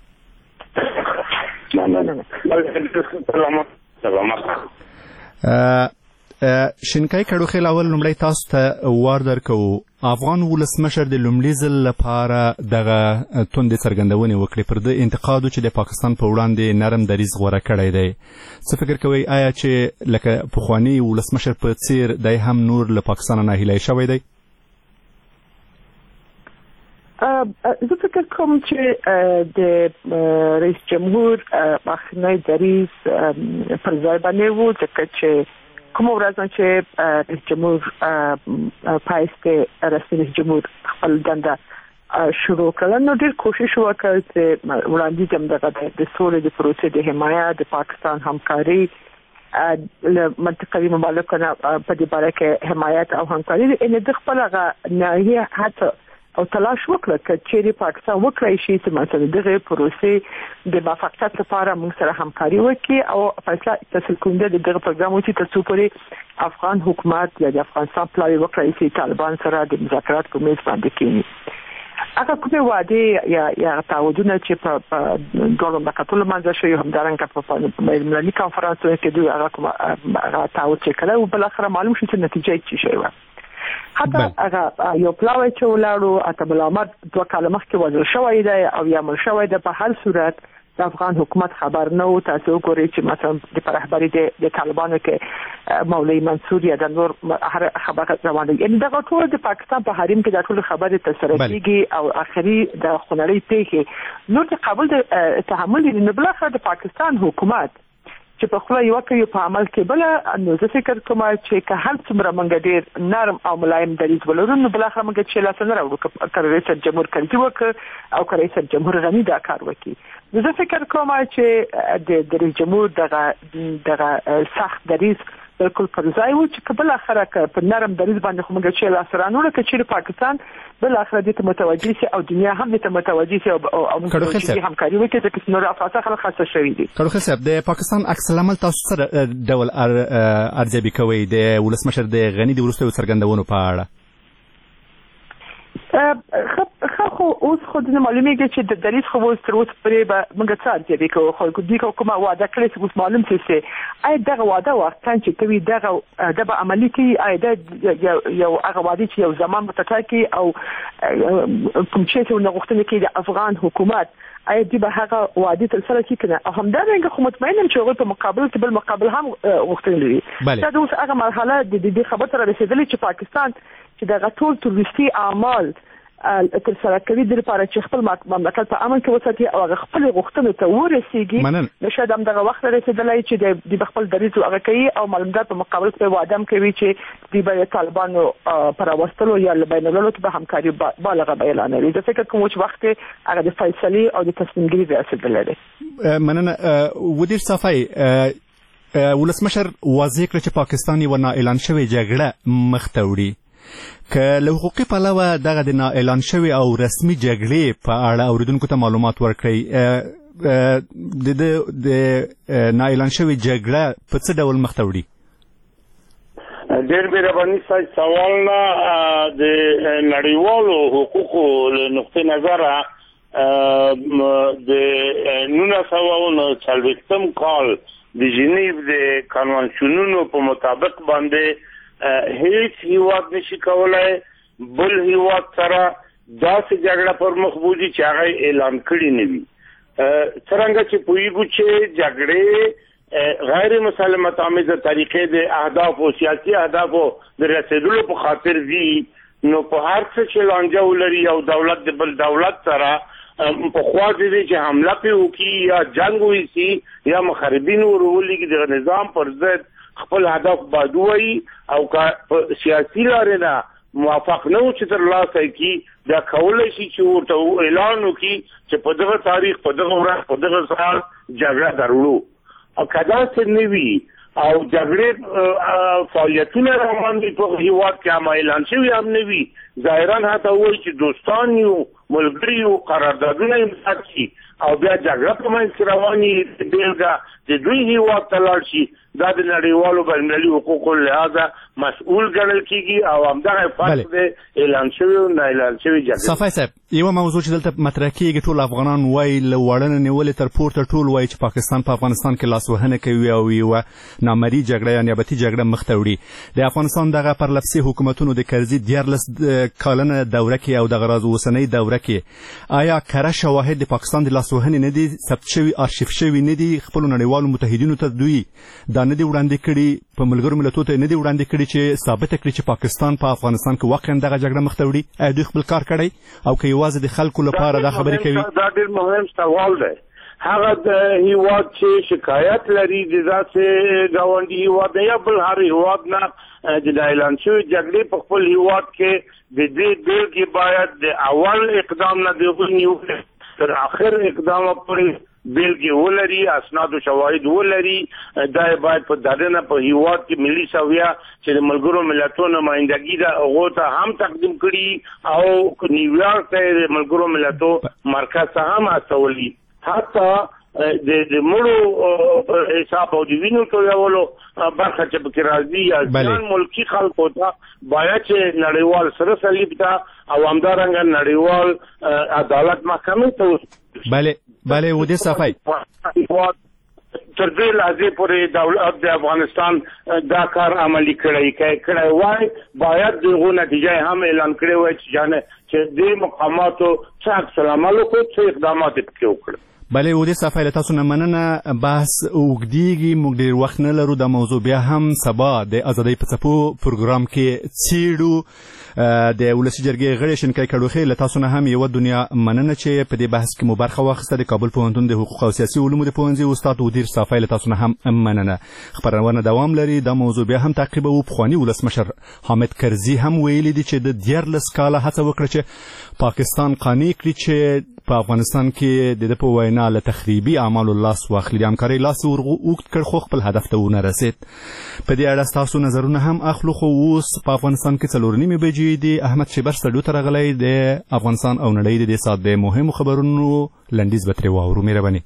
شنکۍ کډوخیل اول لومړی تاسو ته وار درکوو افغان ولسمشر د لومړي ځل لپاره دغه تندې څرګندونې وکړې پر ده انتقادو چې د پاکستان په وړاندې نرم دریځ غوره کړی دی. څه فکر کوئ آیا چې لکه پخواني ولسمشر په څیر دی هم نور له پاکستانه ناهیلی شوی دی؟ زه فکر کوم چې د رئیس جمهور مخکنی دریځ پر ځای باندې و ځکه چې کومه ورځ چې رئیس جمهور پایسته رئیس جمهور خپل دنده شروع کړل نو ډېر کوشش وکړ چې وړاندیز هم دغه د سولې د پروسې د حمایت د پاکستان همکاري له منطقوي ممالکو نه په دې باره کې حمایت او همکاري د خپل هغه ناحیه حتی او تلاش وکړه چې چیرې پاکستان وکړي شي چې مثلا دغه پروسې د موافقت لپاره موږ سره همکاري وکړي او فیصله تحصیل کوونکي دغه پروګرام چې تاسو پورې افغان حکومت یا د افغانستان پلاوی وکړي چې طالبان سره د مذاکرات په میز باندې کېني. هغه کومه وعده یا تعهدونه چې په ډول مکتل منځ شوی همدارنګه په ملي کانفرنس کې دوی هغه کومه تعهد چې کړه او بل اخر معلوم شي چې نتیجه یې شي وي. حتی هغه یو پلاوی چې ولاړو اته بل امر 2 کال مخکې وځل شوی دی او یا مل شوی دی. په هر صورت د افغان حکومت خبر نه و. تاسو وګورئ چې مثلا د رهبری د طالبانو کې مولوی منصور یا د نور هر خبره روانه یعنی دغه ټول د پاکستان په حریم کې د ټول خبره تسره کیږي او اخري د خنړی پیښه نور د قبول د تحمل نه بل اخر د پاکستان حکومت چې په خله یو کوي په عمل کې بل نو زه فکر کوم چې که هر څومره منګ ډیر نرم او ملایم دریز ولرو نو بل اخر منګ چې لا څنګه راوړو که رئیس جمهور کنځي وک او که رئیس جمهور غنی دا کار وکړي. زه فکر کوم چې د رئیس جمهور دغه سخت دریز بالکل پر ځای و چې بل اخر په نرم دریز باندې خو موږ چې لا سرانو کې چې پاکستان بل اخر دې ته متوجي سي او دنیا هم دې ته متوجي سي او موږ همکاري وکړي چې نور افاصه خلک خاصه شوی دي. کړو صاحب د پاکستان عکس العمل تاسو سره ډول ارزیابي کوي د ولسمشر د غنی د وروستیو څرګندونو په اړه؟ خو اوس خو د معلومیږي چې د دریس خو اوس تر اوسه پرې به موږ څه ارزیابي کوو. خو دوی کومه وعده کړې چې اوس معلوم شي آیا دغه وعده واقعا چې کوي دغه به عملي کوي آیا د یو هغه وعده چې یو زمان متټاکي او کوم چې څه غوښتنه کوي د افغان حکومت آیا دی به هغه وعده تر سره کوي کنه او همدارنګه خو مطمئنم چې هغه په مقابل کې بل مقابل هم غوښتنه لري. دا اوس هغه مرحله د دې خبره سره رسیدلې چې پاکستان چې دغه ټول تروریستي اعمال تر سره کوي د لپاره چې خپل مملکت په امن کې وساتي او هغه خپل غوښتنې ته ورسیږي. نو شاید هم دغه وخت رسیدلی چې د خپل دریځ هغه کوي او معلومات په مقابل کې وعده کوي چې د به طالبانو پر واستلو یا بین المللي کې به همکاري بالغه اعلانوي. زه فکر کوم چې وخت هغه د فیصلې او د تصمیم ګیرۍ رسیدلی دی. مننه. ودیر صافی ولسمشر واضح کړ چې پاکستان یو نا اعلان شوی جګړه مخ ته وړي. که له حقوقي پلوه دغه د نا اعلان شوی او رسمي جګړې په اړه اوریدونکو ته معلومات ورکړئ. د نا اعلان شوی جګړه په څه ډول مخ ته وړي؟ ډېر مهرباني ستاسو سوال نه د نړیوالو حقوقو له نقطې نظره د 1940 کال د ژنیو د کنوانسیونونو په مطابق باندې هیڅ هیواد نشي کولای بل هیواد سره داسې جګړه پر مخ بوځي چې هغه اعلان کړی نه وي. څرنګه چې پوهیږو چې جګړې غیر مسالمت آمیزه طریقې د اهداف او سیاسي اهدافو د رسیدلو په خاطر دي نو په هر څه چې لانجه ولري او دولت د بل دولت سره په خوا دي چې حمله په وکي یا جنگ وکړي یا مخربین ورولېږي د نظام پر ضد خپل هدف بادوي او که سیاسي لارې نه موافق نه و چې تر لاسه کی دا کولای شي چې ورته اعلان وکړي چې په دغه تاریخ په دغه ورځ په دغه سال جګړه درلو او کدا څه نه وي او جګړې فعالیتونه روان دي په هیواد کې هم اعلان شوی هم نه وي ظاهرا هته وایي چې دوستان یو ملګري یو قراردادونه امضا کړي او بیا جګړه په منځ کې رواني بیلګه د دوی هیواد ته لاړ شي دا د نړیوالو بینالمللي حقوقو لحاظه مسؤول ګڼل کیږي او همدغه فرق دی اعلان شوی او نه اعلان شوی جګړه. صافی صاحب یو موضوع چې دلته مطرح کیږي ټول افغانان وایي له وړاندې نیولې تر پورته ټول وایي چې پاکستان په افغانستان کې لاسوهنه کوي او یو نامرئي جګړه یا نیابتي جګړه مخ ته وړي. د افغانستان دغه پرلپسې حکومتونو د کرزي 14 کلنه دوره کې او دغه اوسنۍ دوره کې آیا کره شواهد د پاکستان د لاسوهنې نه دي ثبت شوي ارشیف شوي نه دي خپل نړیوالو متحدینو ته دوی دا نه دي وړاندې کړي په ملګرو ملتونو ته نه دي وړاندې کړي چې ثابت کړي چې پاکستان په افغانستان کې واقعا دغه جګړه مخ ته وړي؟ آیا دوی خپل کار کړی او که یوازې د خلکو لپاره دا خبرې کوي؟ دا ډېر مهم سوال دی. هغه د هیواد چې شکایت لري د داسې ګاونډي هیواد یا بل هر هیواد نه د اعلان شوی جګړې په خپل هیواد کې د دې بیلګې باید د اول اقدام نه د تر اخر اقدام پورې بیلګې ولري، اسناد او شواهد ولري. دا باید په دادنه په هیواد کې ملي سویا چې د ملګرو ملتونو نمائندګي ده هغو ته هم تقدیم کړي او نیویارک ته د ملګرو ملتونو مرکز ته هم استولي. حتی د مړو حساب او د وینو تویولو برخه چې پکې راځي یا ځان ملکي خلکو ته باید چې نړیوال سره صلیب ته او همدارنګه نړیوال عدالت محکمې ته بله و دې صفای تر دې لحظې پورې دولت د افغانستان دا کار عملي کړی وای، باید دغه نتیجه هم اعلان کړی وای چې د مقاماتو څخه سلام علیکم څه اقدامات پکې وکړي. بله و دې صفای له تاسو نه مننه. بحث اوږدیږي، موږ ډېر وخت نه لرو. دا موضوع بیا هم سبا د ازادۍ په څپو پروګرام کې څیړو. د ولسي جرګې غړي شینکای کډوخې له تاسو نه هم یوه دنیا مننه چې په دې بحث کې مو برخه واخیسته. د کابل پوهنتون د حقوق او سیاسي علومو د پوهنځي استاد ودیر صافی له تاسو نه هم مننه. خبرونه دوام لري. دا موضوع بیا هم تعقیبوو. پخواني ولسمشر حامد کرزي هم ویلي دي چې د 14 کاله هڅه وکړه چې پاکستان قانع کړي چې په افغانستان کې د په وینا له تخریبي اعمالو لاس واخلي. د همکارۍ لاس اوږد کړ خو خپل هدف ته ونه رسید. په دې اړه ستاسو نظرونه هم اخلو. خو اوس په افغانستان کې 4:30 بجې دي. احمد شیبر سټډیو ته راغلی د افغانستان او نړۍ د دې ساعت د مهمو خبرونو لنډیز به ترې واورو. مهرباني.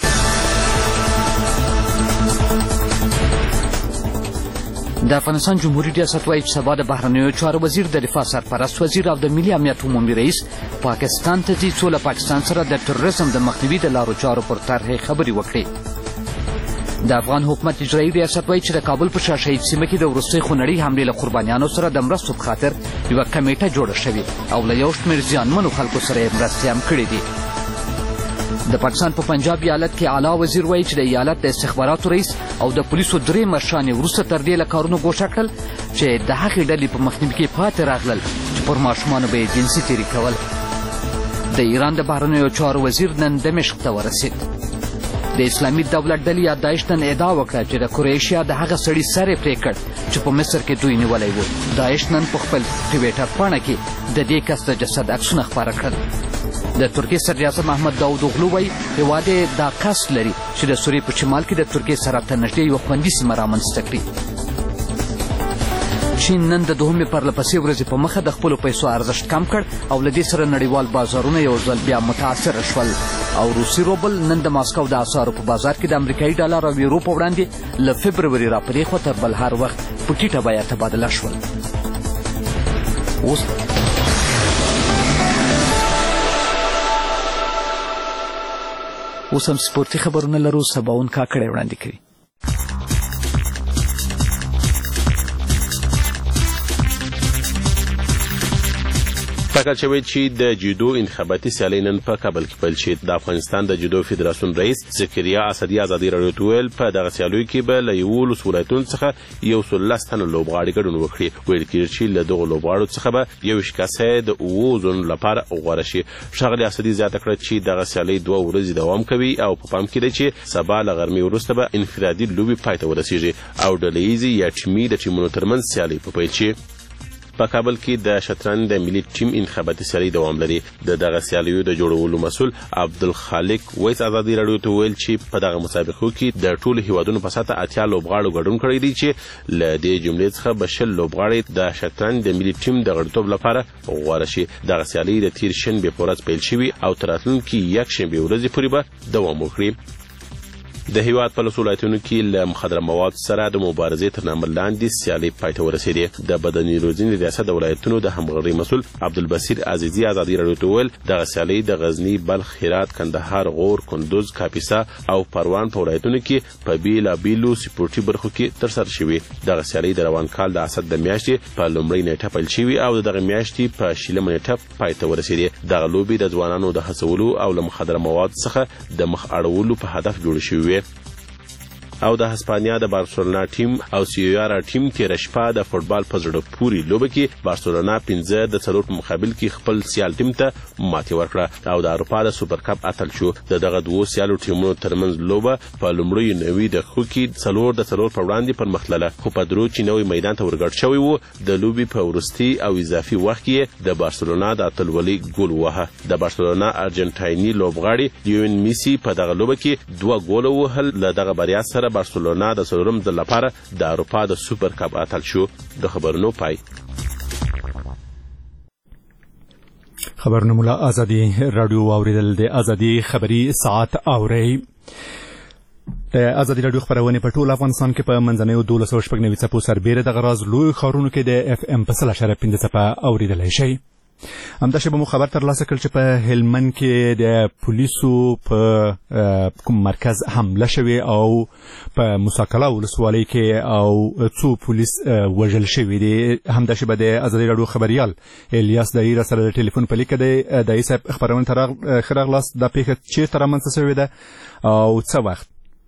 د افغانستان جمهوریت ریاست وايي چې سبا د بهرنیو چارو وزیر، د دفاع سرپرست وزیر او د ملي امنیت عمومي رئیس پاکستان ته ځي څو له پاکستان سره د تروریزم د مخنیوي د لارو چارو پر طرحې خبرې وکړي. د افغان حکومت اجرایي ریاست وايي چې د کابل په شاهشهید سیمه کې د وروستۍ خونړۍ حملې له قربانیانو سره د مرستو په خاطر یوه کمیټه جوړه شوې او له یو شمېر زیانمنو خلکو سره یې مرستې هم کړې دي. د پاکستان په پنجاب ایالت کې اعلی وزیر وایي چې د ایالت د استخباراتو رئیس او د پولیسو 3 مشران وروسته تر دې له کارونو ګوښه کړل چې د هغې ډلې په مخنیوي کې پاتې راغلل چې پر ماشومانو به یې جنسي تېري کول. د ایران د بهرنیو چارو وزیر نن دمشق ته ورسید. د اسلامي دولت ډلې یا داعش نن ادعا وکړه چې د کرویشیا د هغه سړي سر یې پرې کړ چې په مصر کې دوی نیولی و. داعش نن په خپل ټویټر پاڼه کې د دې کس د جسد عکسونه خپاره کړل. د ترکیې صدراعظم محمد داود اوغلو وایي هېواد یې دا قصد لري چې د سوریې په شمال کې د ترکیې سره ته نږدې یوه خوندي سیمه رامنځته کړي. چین نن د دوهمې پرلپسې ورځې په مخه د خپلو پیسو ارزښت کم کړ او له دې سره نړیوال بازارونه یو ځل بیا متاثره شول او روسي روبل نن د ماسکو د اسعارو په بازار کې د امریکایي ډالر او یورو په وړاندې له فبروري را پرې خوا تر بل هر وخت په ټیټه بیه تبادله شول. اوس هم سپورتي خبرونه لرو. سباون کاکړی وړاندې کوي. ټاکل شوی چې د جودو انتخاباتي سیالۍ نن په کابل کې پیل شي. د افغانستان د جودو فدراسیون رئیس ذکریا اسدي ازادي راډیو ته ویل په دغه سیالیو کې به له 11 ولایتونو څخه 110 تنه لوبغاړي ګډون وکړي. ویل کېږي چې له دغو لوبغاړو څخه به 21 کسه د 7 زونو لپاره غوره شي. ښاغلي اسدي زیاته کړه چې دغه سیالۍ 2 ورځې دوام کوي او په پام کې دی چې سبا له غرمې وروسته به انفرادي لوبې پای ته ورسیږي او ډلهییزې یا ټیمي د ټیمونو ترمنځ سیالۍ په پیل شي. په کابل کې د شطرنج د ملي ټیم انتخاباتي سیالۍ دوام لري. د دغه سیالیو د جوړولو مسؤل عبدالخالق ویس ازادي راډیو ته ویل چې په دغه مسابقو کې د ټولو هیوادونو په سطحه 80 لوبغاړو ګډون کړی دی چې له دې جملې څخه به 20 لوبغاړي د شطرنج د ملي ټیم د غړیتوب لپاره غوره شي. دغه سیالۍ د تیر شنبې په ورځ پیل شوي او تر راتلونکي یکشنبې ورځې پورې به دوام وکړي. د هیواد په لسو ولایتونو کې له مخدره مواد سره د مبارزې تر نامه لاندې سیالۍ پای ته ورسېدې. د بدني روزنې ریاست د ولایتونو د همغږۍ مسؤل عبدالبصیر عزیزي ازادي راډیو ته وویل دغه سیالۍ د غزني، بلخ، هرات، کندهار، غور، کندوز، کاپیسا او پروان په ولایتونو کې په بېلابېلو سپورټي برخو کې ترسره شوې. دغه سیالۍ د روان کال د اسد د میاشتې په لومړۍ نیټه پیل شوې او د دغه میاشتې په شلمه نیټه پای ته ورسېدې. دغه لوبې د ځوانانو د هڅولو او له مخدره مواد څخه د مخ اړولو په هدف جوړې شوې. او د هسپانیا د بارسلونا ټیم او سیویارا ټیم تېره شپه د فوټبال په زړه پورې لوبه کې بارسلونا 5 د 4 په مقابل کې خپل سیال ټیم ته ماتې ورکړه او د اروپا د سوپر کپ اتل شو. دغه دوه سیالو ټیمونو ترمنځ لوبه په لومړیو 90 دقیقو کې 4 د 4 په وړاندې پرمخ لاله، خو په درو چې نوې میدان ته ورګډ شوی و د لوبې په وروستي او اضافي وخت کې د بارسلونا د اتلولۍ ګول ووهه. د بارسلونا ارجنټایني لوبغاړي لیون میسي په دغه لوبه کې 2 ګول ووهل. له دغه بریا سره بارسلونا د څلورم ځل لپاره د اروپا د سوپر کپ اتل شو. د خبرونو پای. خبرونه مولا ازادي رادیو اوریدل د ازادي خبری ساعت اوري. د ازادي رادیو خبرونه په ټول افغانستان کې په منځنیو 1290 څپو سربېره د غراز لوی ښارونو کې د اف ام په 0.5 څپه اوریدلای شي. همداشې به مو خبر ترلاسه کړ چې په هلمند کې د پولیسو په کوم مرکز حمله شوې او په موساکلا ولسوالۍ کې او څو پولیس وژل شوي دي. همداشې به د ازادي راډیو خبریال الیاس دایي را سره د ټلیفون په لیکه دی. دایي صاحب خبرونه ته ښه راغلاست. دا پیښه چېرته رامنځته شوې ده او څه وخت؟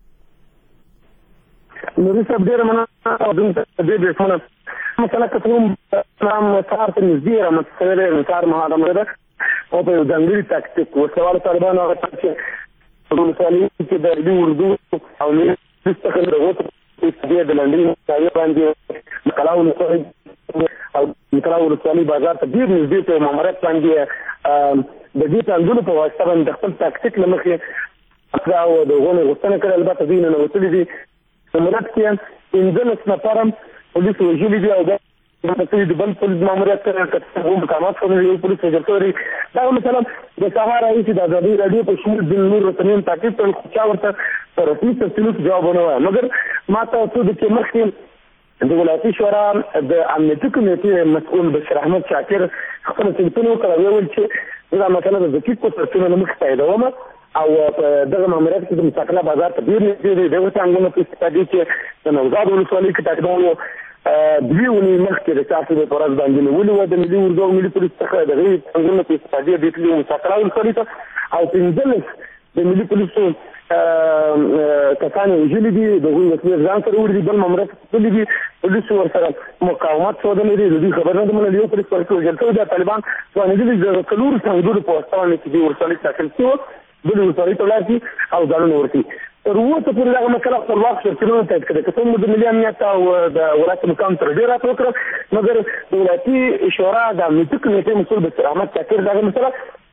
نوري صاحب ډېره مننه او ډېر بېسمنه مثلا که څوم نام سهار ته نږدې رامنځته شوی دی سهار مهال رامنځته او په یو ځانګړي تاکتیک وسله طالبانو هغه چې ولسوالۍ کې د اردو او ملي څخه د غوڅ استفادې د لنډۍ سایه باندې مقلا ولسوالۍ او مقلا ولسوالۍ بازار ته ډېر نږدې په ماموریت باندې د دې ټانګونو په واسطه باندې د خپل تاکتیک له مخې او د غونې غوښتنه کړې. البته دوی ننوتلي دي. ماموریت کې 15 نفره پولیس وژلي دي او د بل پولیس ماموریت سره کوم مقامات سره یو پولیس وژل شوی. دا مثلا د سهار راهیسې د ازادي راډیو په شمول د نور رسنیو تعقیب کړل خو چا ورته په رسمي تفصیلي جواب ونه وایه. مګر ما ته څه د کې مخکې د ولایتي شورا د امنیتي کمیټې مسؤل بشیر احمد شاکر خپل ټلیفون وکړ او ویل چې دا مسله د دقیق په ترتیب له مخې تاییدوم او دغه ماموریت کې د مساکلا بازار ته ډېر نږدې دی. دغه څنګه په استفادې کې د نوزاد ولسوالۍ کې طالبانو 2 ونې مخکې د چاپې په ورځ باندې نیولې وه د ملي اردو او ملي پولیس څخه د هغې څنګهونه په استفادې دې تللي مساکلا ولسوالۍ ته او 15 د ملي پولیسو کسان وژلي دي. د هغوی وسلې ځان سره وړي دي. بل ماموریت تللي دي. پولیسو ورسره مقاومت ښودلی دی. د دوی خبر نه ده منلې. یو پولیس ورکې وژل شوی دی. طالبان ځوانېدلي د 4 څنګلونو په واسطه باندې چې دې ولسوالۍ ټاکل شوي وه بلې ولسوالۍ ته ولاړ شي او ځانونه ورکړي. تر اوسه پورې دغه مسله خپلواک شرکتونه تایید کړې. که څومره د ملي امنیت او د ولایت مقام سره ډېر راته وکړه مګر د ولایتي شورا د امنیتي کمیټې مسؤل بشیر احمد شاکر دغه مسله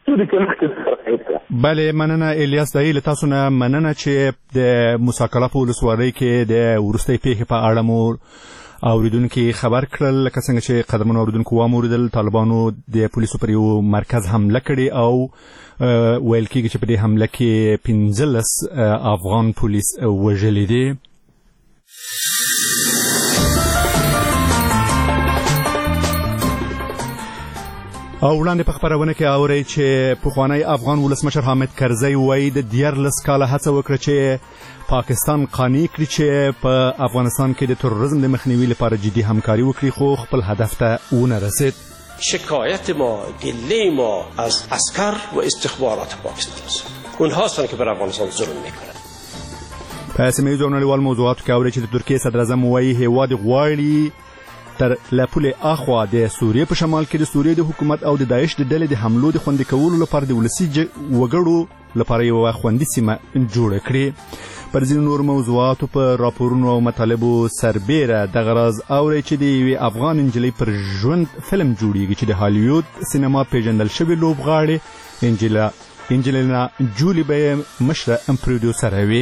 بله مننه الیاس دایي. له تاسو نه مننه چې د موساکلا په ولسوالۍ کې د وروستۍ پیښې په اړه مو اوریدونکو خبر کړل. لکه څنګه چې قدرمنو اوریدونکو واوریدل طالبانو د پولیسو پر یو مرکز حمله کړې او ویل کېږي چې په دې حمله کې 15 افغان پولیس وژلي دي. او وړاندې په خبرونه کې اورئ چې پخوانی افغان ولسمشر حامد کرزی وایي د 14 کاله هڅه وکړه چې پاکستان قانع کړي چې په افغانستان کې د تروریسم د مخنیوي لپاره جدي همکاري وکړي خو خپل هدف ته ونه رسید. شکایت ما گله ما از عسکر و استخبارات پاکستان است. اونها هستند که بر افغانستان ظلم میکنند. په سیمه ییزو نړیوال موضوعاتو کې اورئ چې د ترکیې صدر اعظم وایي هیواد غواړي تر لپولې اخوا د سوریې په شمال کې د سوریې د حکومت او د داعش د ډلې د حملو د خوندي کولو لپاره د ولسي وګړو لپاره یو خوندي سیمه جوړه کړي. پر ځینو نور موضوعاتو په راپورونو او مطالبو سربېره دغه راز اورئ چې د یوې افغان نجلۍ پر ژوند فلم جوړیږي چې د هالیوډ سینما پیژندل شوې لوبغاړې انجلینا جولی به یې مشره پروډیوسره وي.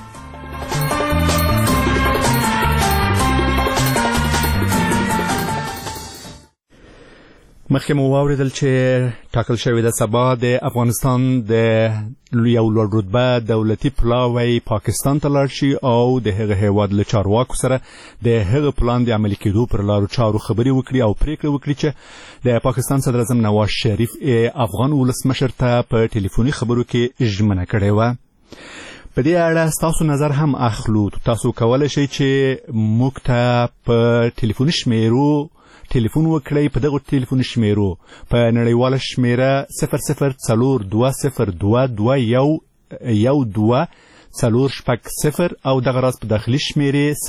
مخکې مو واوریدل چې ټاکل شوې ده سبا د افغانستان د یو لوړ رتبه دولتي پلاوی پاکستان ته لاړ شي او د هغه هیواد له چارواکو سره د هغه پلان د عملي کېدو پر لارو چارو خبرې وکړي او پریکړه وکړي چې د پاکستان صدر اعظم نواز شریف افغان ولسمشر ته په ټلیفوني خبرو کې ژمنه کړې وه. په دې اړه تاسو نظر هم اخلو. تاسو کولی شئ چې موږ ته په ټلیفوني شمیرو ټلیفون وکړئ. په دغه ټلیفون شمیرو په نړیواله شمیره 0042022112 040 او دغه راز په داخلي شمیرې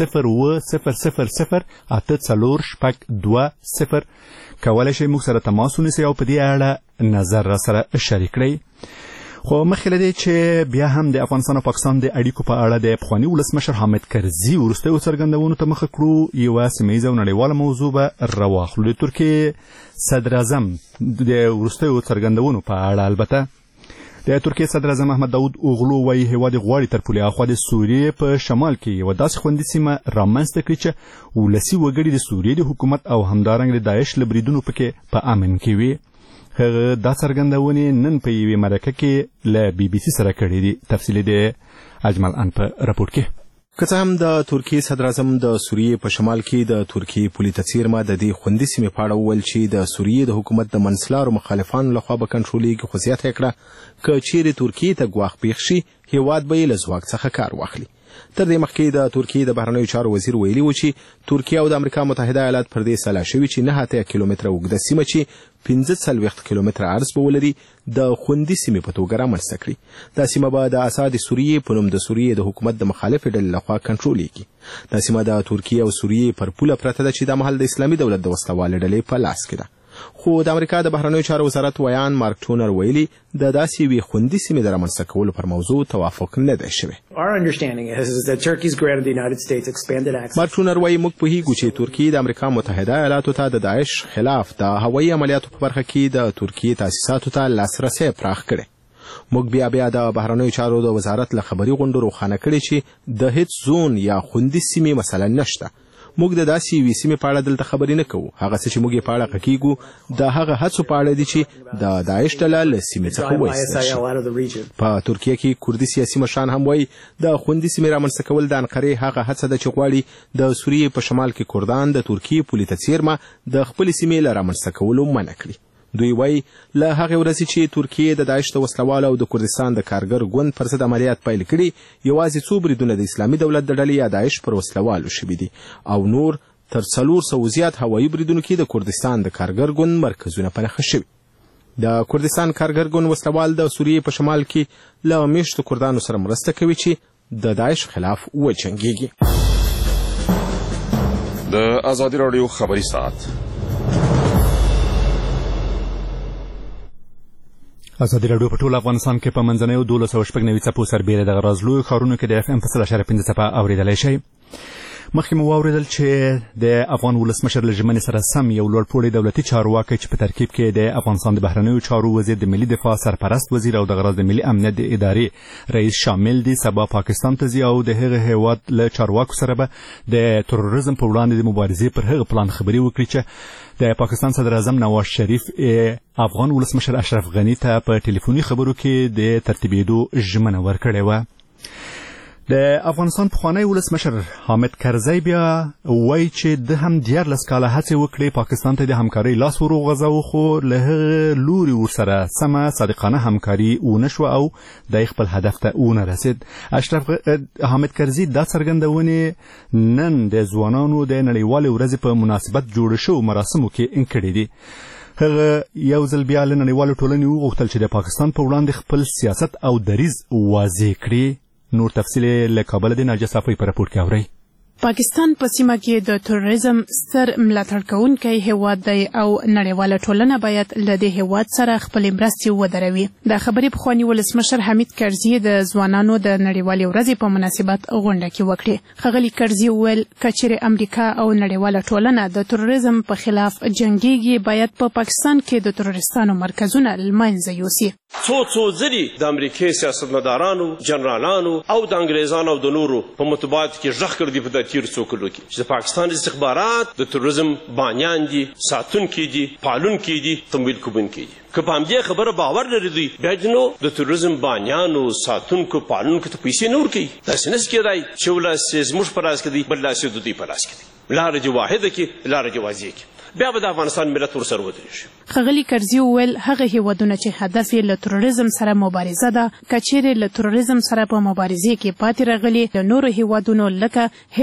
0800842 کولای شئ موږ سره تماس ونیسئ او په دې اړه نظر را سره شریک کړئ. خو مخکې له دې چې بیا هم د افغانستان او پاکستان د اړیکو په اړه د پخواني ولسمشر حامد کرزي وروستیو څرګندونو ته مخه کړو، یوه سیمه ییزه او نړیواله موضوع به راواخلو. د ترکیې صدر اعظم د وروستیو څرګندونو په اړه البته د ترکیې صدر اعظم احمد داود اوغلو وایي هیواد غواړي تر پولې اخوا د سوریې په شمال کې یوه داسې خوندي سیمه رامنځته کړي چې ولسي وګړي د سوریې د حکومت او همدارنګه د داعش له بریدونو پکې په امن کې وي. هغه دا څرګندونې نن په یوې مرکه کې له بي بي سي سره کړې دي. تفصیل د اجمل ان په راپور کې. که څه هم د ترکیې صدر اعظم د سوریې په شمال کې د ترکیې پولي څیرمه د دې خوندي سیمې په اړه وویل چې د سوریې د حکومت د منځلارو مخالفانو لخوا به کنټرولېږي، خو زیاته کړه که چیرې ترکیې ته ګواښ پېښ شي هیواد به یې له ځواک څخه کار واخلي. تر دې مخکې د ترکیې د بهرنیو چارو وزیر ویلي و چې ترکیه او د امریکا متحده ایالات پر دې سلا شوي چې 9 کیلومتره اوږده سیمه چې 45 کیلومتره عرض به ولري د خوندي سیمې په توګه رامنځته کړي. دا سیمه به د اساد سوریې په نوم د سوریې د حکومت د مخالفې ډلې لخوا کنټرولېږي. دا سیمه د ترکیې او سوریې پر پوله پرته ده چې د مهال د اسلامي دولت د وسلوالې ډلې په لاس کې ده. خو د امریکا د بهرنیو چارو وزارت ویان مارک ټونر ویلي د داسې یوې خوندي سیمې د رامنځته کولو پر موضوع توافق نه دی شوی. مارک ټونر وایي موږ پوهیږو چې ترکیې د امریکا متحده ایالاتو ته د داعش خلاف د هوایي عملیاتو په برخه کې د ترکیې تاسیساتو ته لاسرسی پراخ کړی. موږ بیا د بهرنیو چارو د وزارت له خبري غونډو روښانه کړي چې د هیڅ زون یا خوندي سیمې مسله نشته. موږ د داسې یوې سیمې په اړه دلته خبرې نه کوو. هغه څه چې موږ یې په اړه غږیږو د هغه هڅو په اړه دي چې د داعش ډله له سیمې څخه وایستل شي. په ترکیه کې کردي سیاسي مشران هم وایي د خوندي سیمې رامنځته کول د انقرې هغه هڅه ده چې غواړي د سوریې په شمال کې کردان د ترکیې پولې څیرمه د خپلې سیمې له رامنځته کولو منع کړي. دوی وایي له هغې ورځې چې ترکیې د داعش د وسلوالو او د کردستان د کارګر ګوند پر ضد عملیات پیل کړي، یوازې څو بریدونه د اسلامي دولت د ډلې یا داعش پر وسلوالو شوي دي او نور تر 400 زیات هوایي بریدونو کې د کردستان د کارګر ګوند مرکزونه پنهخه شوي. د کردستان کارګر ګوند وسلوال د سوریې په شمال کې له میشتو کردانو سره مرسته کوي چې د داعش خلاف وجنګېږي. د ازادي راډیو خبري ساعت. ازادي راډیو په ټول افغانستان کې په منځنیو 1290 څپو سربېره د غرازلو ښارونو کې د FM په 0.5 څپه اورېدلی شئ. مخکې مو واورېدل چې د افغان ولسمشر له ژمنې سره سم یو لوړپوړی دولتي چارواکی چې په ترکیب کې د افغانستان د بهرنیو چارو وزیر، د ملي دفاع سرپرست وزیر او دغه راز د ملي امنیت د ادارې رئیس شامل دي، سبا پاکستان ته ځي او د هغه هیواد له چارواکو سره به د تروریزم په وړاندې د مبارزې پر هغه پلان خبرې وکړي چې د پاکستان صدر اعظم نواز شریف افغان ولسمشر اشرف غني ته په ټلیفوني خبرو کې د ترتیبېدو ژمنه ورکړې وه. د افغانستان پخوانی ولسمشر حامد کرزی بیا وایي چې د هم 14 کاله هڅې وکړې پاکستان ته د همکارۍ لاس ور وغځاوه، خو له هغه لوري ورسره سمه صادقانه همکاري ونه شوه او د خپل هدف ته ونه رسید. اشرف حامد کرزي دا څرګندونې نن د ځوانانو د نړیوالې ورځې په مناسبت جوړ شوو مراسمو کې انکړې دي. هغه یو ځل بیا له نړیوالو ټولنې وغوښتل چې د پاکستان په وړاندې خپل سیاست او دریځ واضح کړي. نور تفصیل له کابل د ناجیه صافی په راپور کې اورئ. پاکستان په سیمه کې د تروریزم ستر ملاتړ کوونکی هیواد دی او نړیواله ټولنه باید له دې هیواد سره خپلې مرستې ودروي. دا خبرې پخواني ولسمشر حمید کرزي د ځوانانو د نړیوالې ورځې په مناسبت غونډه کې وکړې. ښاغلي کرزي وویل که چیرې امریکا او نړیواله ټولنه د تروریزم په خلاف جنګېږي، باید په پاکستان کې د تروریستانو مرکزونه له منځه یوسي. څو ځلې د امریکای سیاستمدارانو، جنرالانو او د انګریزانو او د نورو په مطبوعاتو کې غږ کړ دي په تیر څو کلو کې چې د پاکستان استخبارات د تروریزم بانیان دي، ساتونکي دي، پالونکي دي، تمویل کوونکي دي. که په همدې خبره باور لري دوی بیا نو د تروریزم بانیانو، ساتونکو، پالونکو ته پیسې نه ورکوي. داسې نشي کېدای چې یو لاس یې زموږ په لاس کې دی، بل لاس یې د دوی په لاس کې دی. لاره دې واحده کې، لاره دې واضح کې، بیا به د افغانستان ملت ورسره ودرېږي. ښاغلي کرزي وویل هغه هیوادونه چې هدف یې له تروریزم سره مبارزه ده، که چیرې له تروریزم سره په مبارزې کې پاتې راغلي، له نورو هیوادونو لکه هند،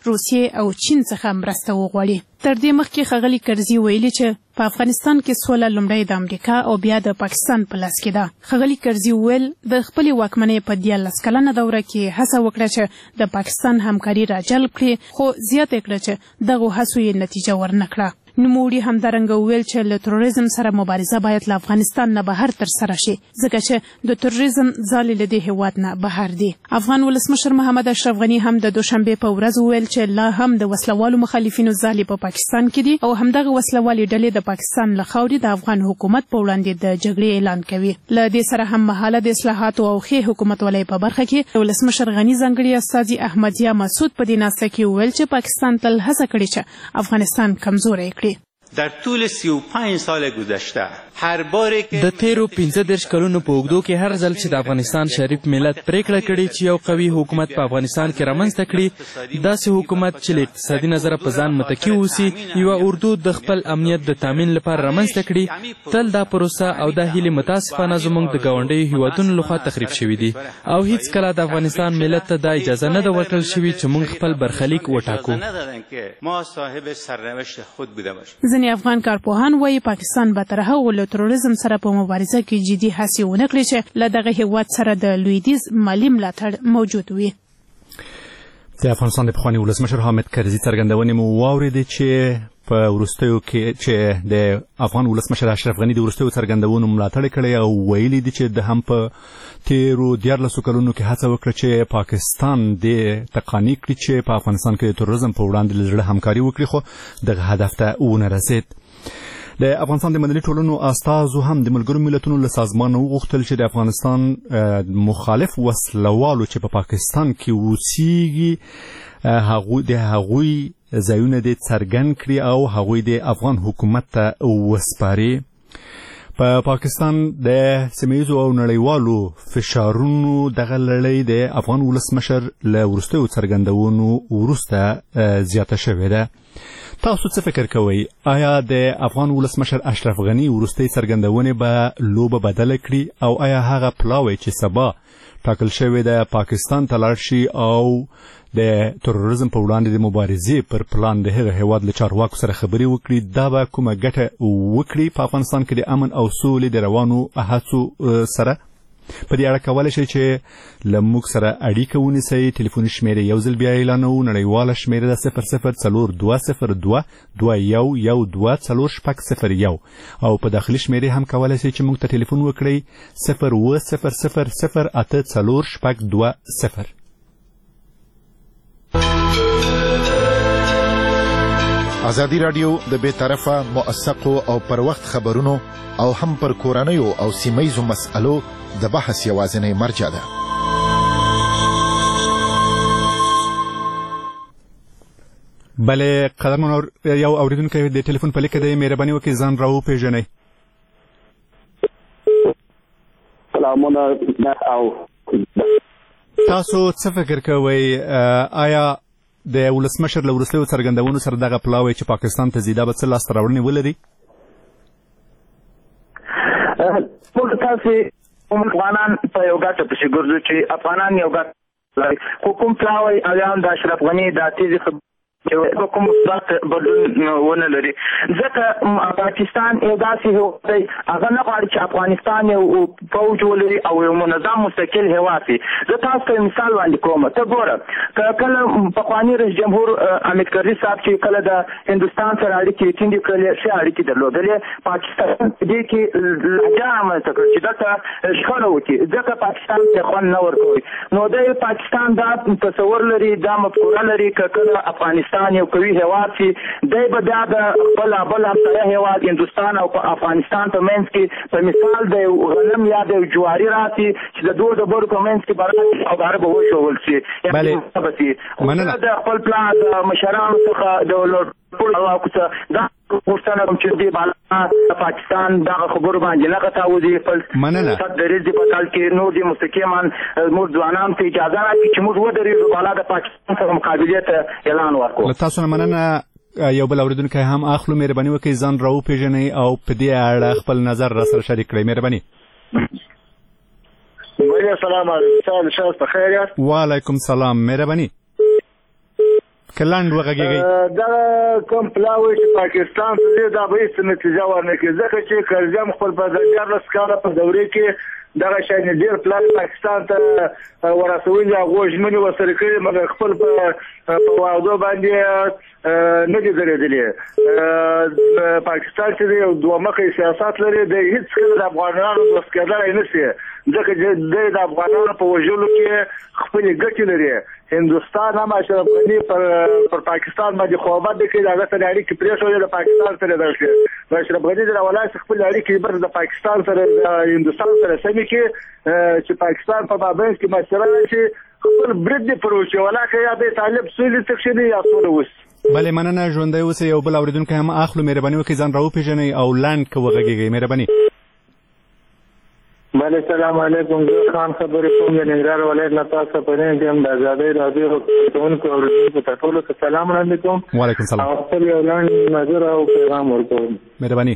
روسیې او چین څخه مرسته وغواړي. تر دې مخکې ښاغلي کرزي ویلي چې په افغانستان کې سوله لومړی د امریکا او بیا د پاکستان په لاس کې ده. ښاغلي کرزي ویل د خپلې واکمنۍ په 14 کلنه دوره کې هڅه وکړه چې د پاکستان همکاري راجلب کړي، خو زیاته کړه چې دغه هڅو یې نتیجه ورنه کړه. نوموړي همدارنګه وویل چې له تروریزم سره مبارزه باید له افغانستان نه بهر ترسره شي، ځکه چې د تروریزم ځالې له دې هېواد نه بهر دي. افغان ولسمشر محمد اشرف غني هم د دوشنبې په ورځ وویل چې لا هم د وسلوالو مخالفینو ځالې په پاکستان کې دي او همدغه وسلوالې ډلې د پاکستان له خاورې د افغان حکومت په وړاندې د جګړې اعلان کوي. له دې سره هم مهاله د اصلاحاتو او ښې حکومتولۍ په برخه کې د ولسمشر غني ځانګړي استازي احمدیه مسعود په دې ناسته کې وویل چې پاکستان تل هڅه کړې چې افغانستان کمزوری کړي. در طول 35 سال گذشته هر باره که د تیرو 15 کلونو په اوږدو کې هر ځل چې د افغانستان شریف ملت پریکړه کړې چې یو قوي حکومت په افغانستان کې رامنځته کړي، داسې حکومت چې له اقتصادي نظره په ځان متکی اوسي، یوه اردو د خپل امنیت د تامین لپاره رامنځته کړي، تل دا پروسه او دا هیلې متاسفانه زموږ د ګاونډیو هیوادونو لخوا تخریب شوي دي او هیڅ کله د افغانستان ملت ته دا اجازه نه ده ورکړل شوې چې موږ خپل برخلیک وټاکو. ځینې افغان کارپوهان وایي پاکستان به تر هغو له تروریزم سره په مبارزه کې جدي هڅې ونه کړي چې له دغه هېواد سره د لویدیځ مالي ملاتړ موجود وي. د افغانستان د پخواني ولسمشر حامد کرزي څرګندونې مو واورېدې چې په وروستیو کې چې د افغان ولسمشر اشرف غني د وروستیو څرګندونو ملاتړ کړی او ویلي دي چې د هم په تیرو 14 کلونو کې هڅه وکړه چې پاکستان د تقانی کړي چې په افغانستان کې د تروریزم په وړاندې له زړه همکاري وکړي، خو دغه هدف ته ونه رسید. د افغانستان د مدني ټولنو استازو هم د ملګرو ملتونو له سازمان وغوښتل چې د افغانستان مخالف وسلوالو چې په پاکستان کې اوسیږي د هغوی ځایونه دې څرګند کړي او هغوی د افغان حکومت ته وسپاري. په پاکستان د سیمهییزو او نړیوالو فشارونو دغه لړۍ د افغان ولسمشر له وروستیو څرګندونو وروسته زیاته شوې ده. تاسو څه فکر کوئ؟ آیا د افغان ولسمشر اشرف غني وروستۍ څرګندونې به لوبه بدله کړي او آیا هغه پلاوی چې سبا ټاکل شوی د پاکستان ته لاړ شي او د تروریزم په وړاندې د مبارزې پر پلان د هغه هیواد له چارواکو سره خبرې وکړي، دا به کومه ګټه وکړي په افغانستان کې د امن او سولې د روانو هڅو سره؟ په دې اړه کولی شئ چې له موږ سره اړیکه ونیسئ. ټلیفوني شمېرې یو ځل بیا اعلانوو. نړیواله شمېره ده 004202 2112 او په داخلي شمېرې هم کولی شئ چې موږ ته ټلیفون وکړئ 08000846220. ازادي رادیو د بې طرفه موثقو او پر وخت خبرونو او هم پر کورنیو او سیمهییزو مسألو د بحث یوازینۍ مرجع ده. بله قدرمن یو اوریدونکی د ټلیفون په لیکه دی، مهرباني وکړئ ځان راوپېژنئ. سلامونه. او تاسو څه فکر کوئ؟ آیا د ولسمشر له وروستیو څرګندونو سره دغه پلاوی چې پاکستان ته ځي دا به څه لاسته راوړنې ولري؟ ټول تاسې افغانان په یو ګټه پسې ګرځو چې افغانان یو ګټه لري، خو کوم پلاوی او یا هم د اشرف غني دا تیزې چې کوم مثبت بدلون ونه لري، ځکه پاکستان یو داسې هېواد دی هغه نه غواړي چې افغانستان یو فوج ولري او یو منظم مستقل هېواد وي. زه تاسو ته مثال وړاندې کوم. ته ګوره که کله پخواني رئیس جمهور حامد کرزي صاحب چې کله د هندوستان سره اړیکې ټینګې کړلې، ښې اړیکې درلودلې، پاکستان دې کې لهجه رامنځته کړه چې دلته شخړه وکړي، ځکه پاکستان ته خوند نه ورکوي. نو دی پاکستان دا تصور لري، دا مفکوره لري که کله افغانستان یو قوي هېواد شي، دی به بیا د خپل همسایه هېواد هندوستان او افغانستان په منځ کې په مثال د یو غنم یا د یو جواري راسي چې د دوه ډبرو په منځ کې برابر او هغه به وشول شي. مننه. د خپل پلان د مشرانو څخه د دا پوښتنه کوم چې دی بالا پاکستان دغه خبرو باندې نه غتاوځي. مننه. د ریز په تل کې نور د مستقیمان موږ ځوانان ته اجازه راکړي چې موږ ودرېږو بالا د پاکستان سره مقابلې ته اعلان ورکړو. له تاسو نه مننه. یو بل اوریدونکی هم اخلو. مهرباني وکړئ ځان راوپېژنئ او په دې اړه خپل نظر راسره شریک کړئ. مهرباني. السلام علیکم. شاست بخیر یاست؟ وعلیکم سلام. مهرباني. کلاند وغږیږي دا کوم پلاوی چې پاکستان ته دا به هیڅ نتیجه ورنکړي ځکه چې کرزیم خپل په 14 کاله په دورې کې دغه شان ډیر پلان پاکستان ته ورسولي هغه ژمنې ورسره کړې مګر خپل په وعده باندې نه دي درېدلې پاکستان چې یو دوه مخې سیاست لري د هیڅ کله د افغانانو دوست کېدای نه شي ځکه چې د افغانانو په وژلو کې خپل ګټې لري هندوستان هم اشرف غني پر پاکستان باندې خوابت دي کې هغه سره اړیکې پرېښودې د پاکستان سره درشي اشرف غني د ولایت خپل اړیکې بر د پاکستان سره د هندوستان سره سمې کې چې پاکستان په مابین کې مسله شي خپل برید پروچ ولاکه یا د طالب سولې تخشنی یا سولې وس بله مننه ژوندی اوسئ یو بل اورېدونکی هم اخلو مهرباني وکړئ ځان راوپېژنئ او لنډ که وغږېږئ مهرباني بله سلام علیکم زه خان خبرې کوم د ننګرهار ولایت نه تاسو په دې کې هم د ازادۍ راډیو کوونکو اورېدونکو ته ټولو ته سلام وړاندې کوم وعلیکم سلام او خپل یو لنډ نظر او پیغام ورکوم مهرباني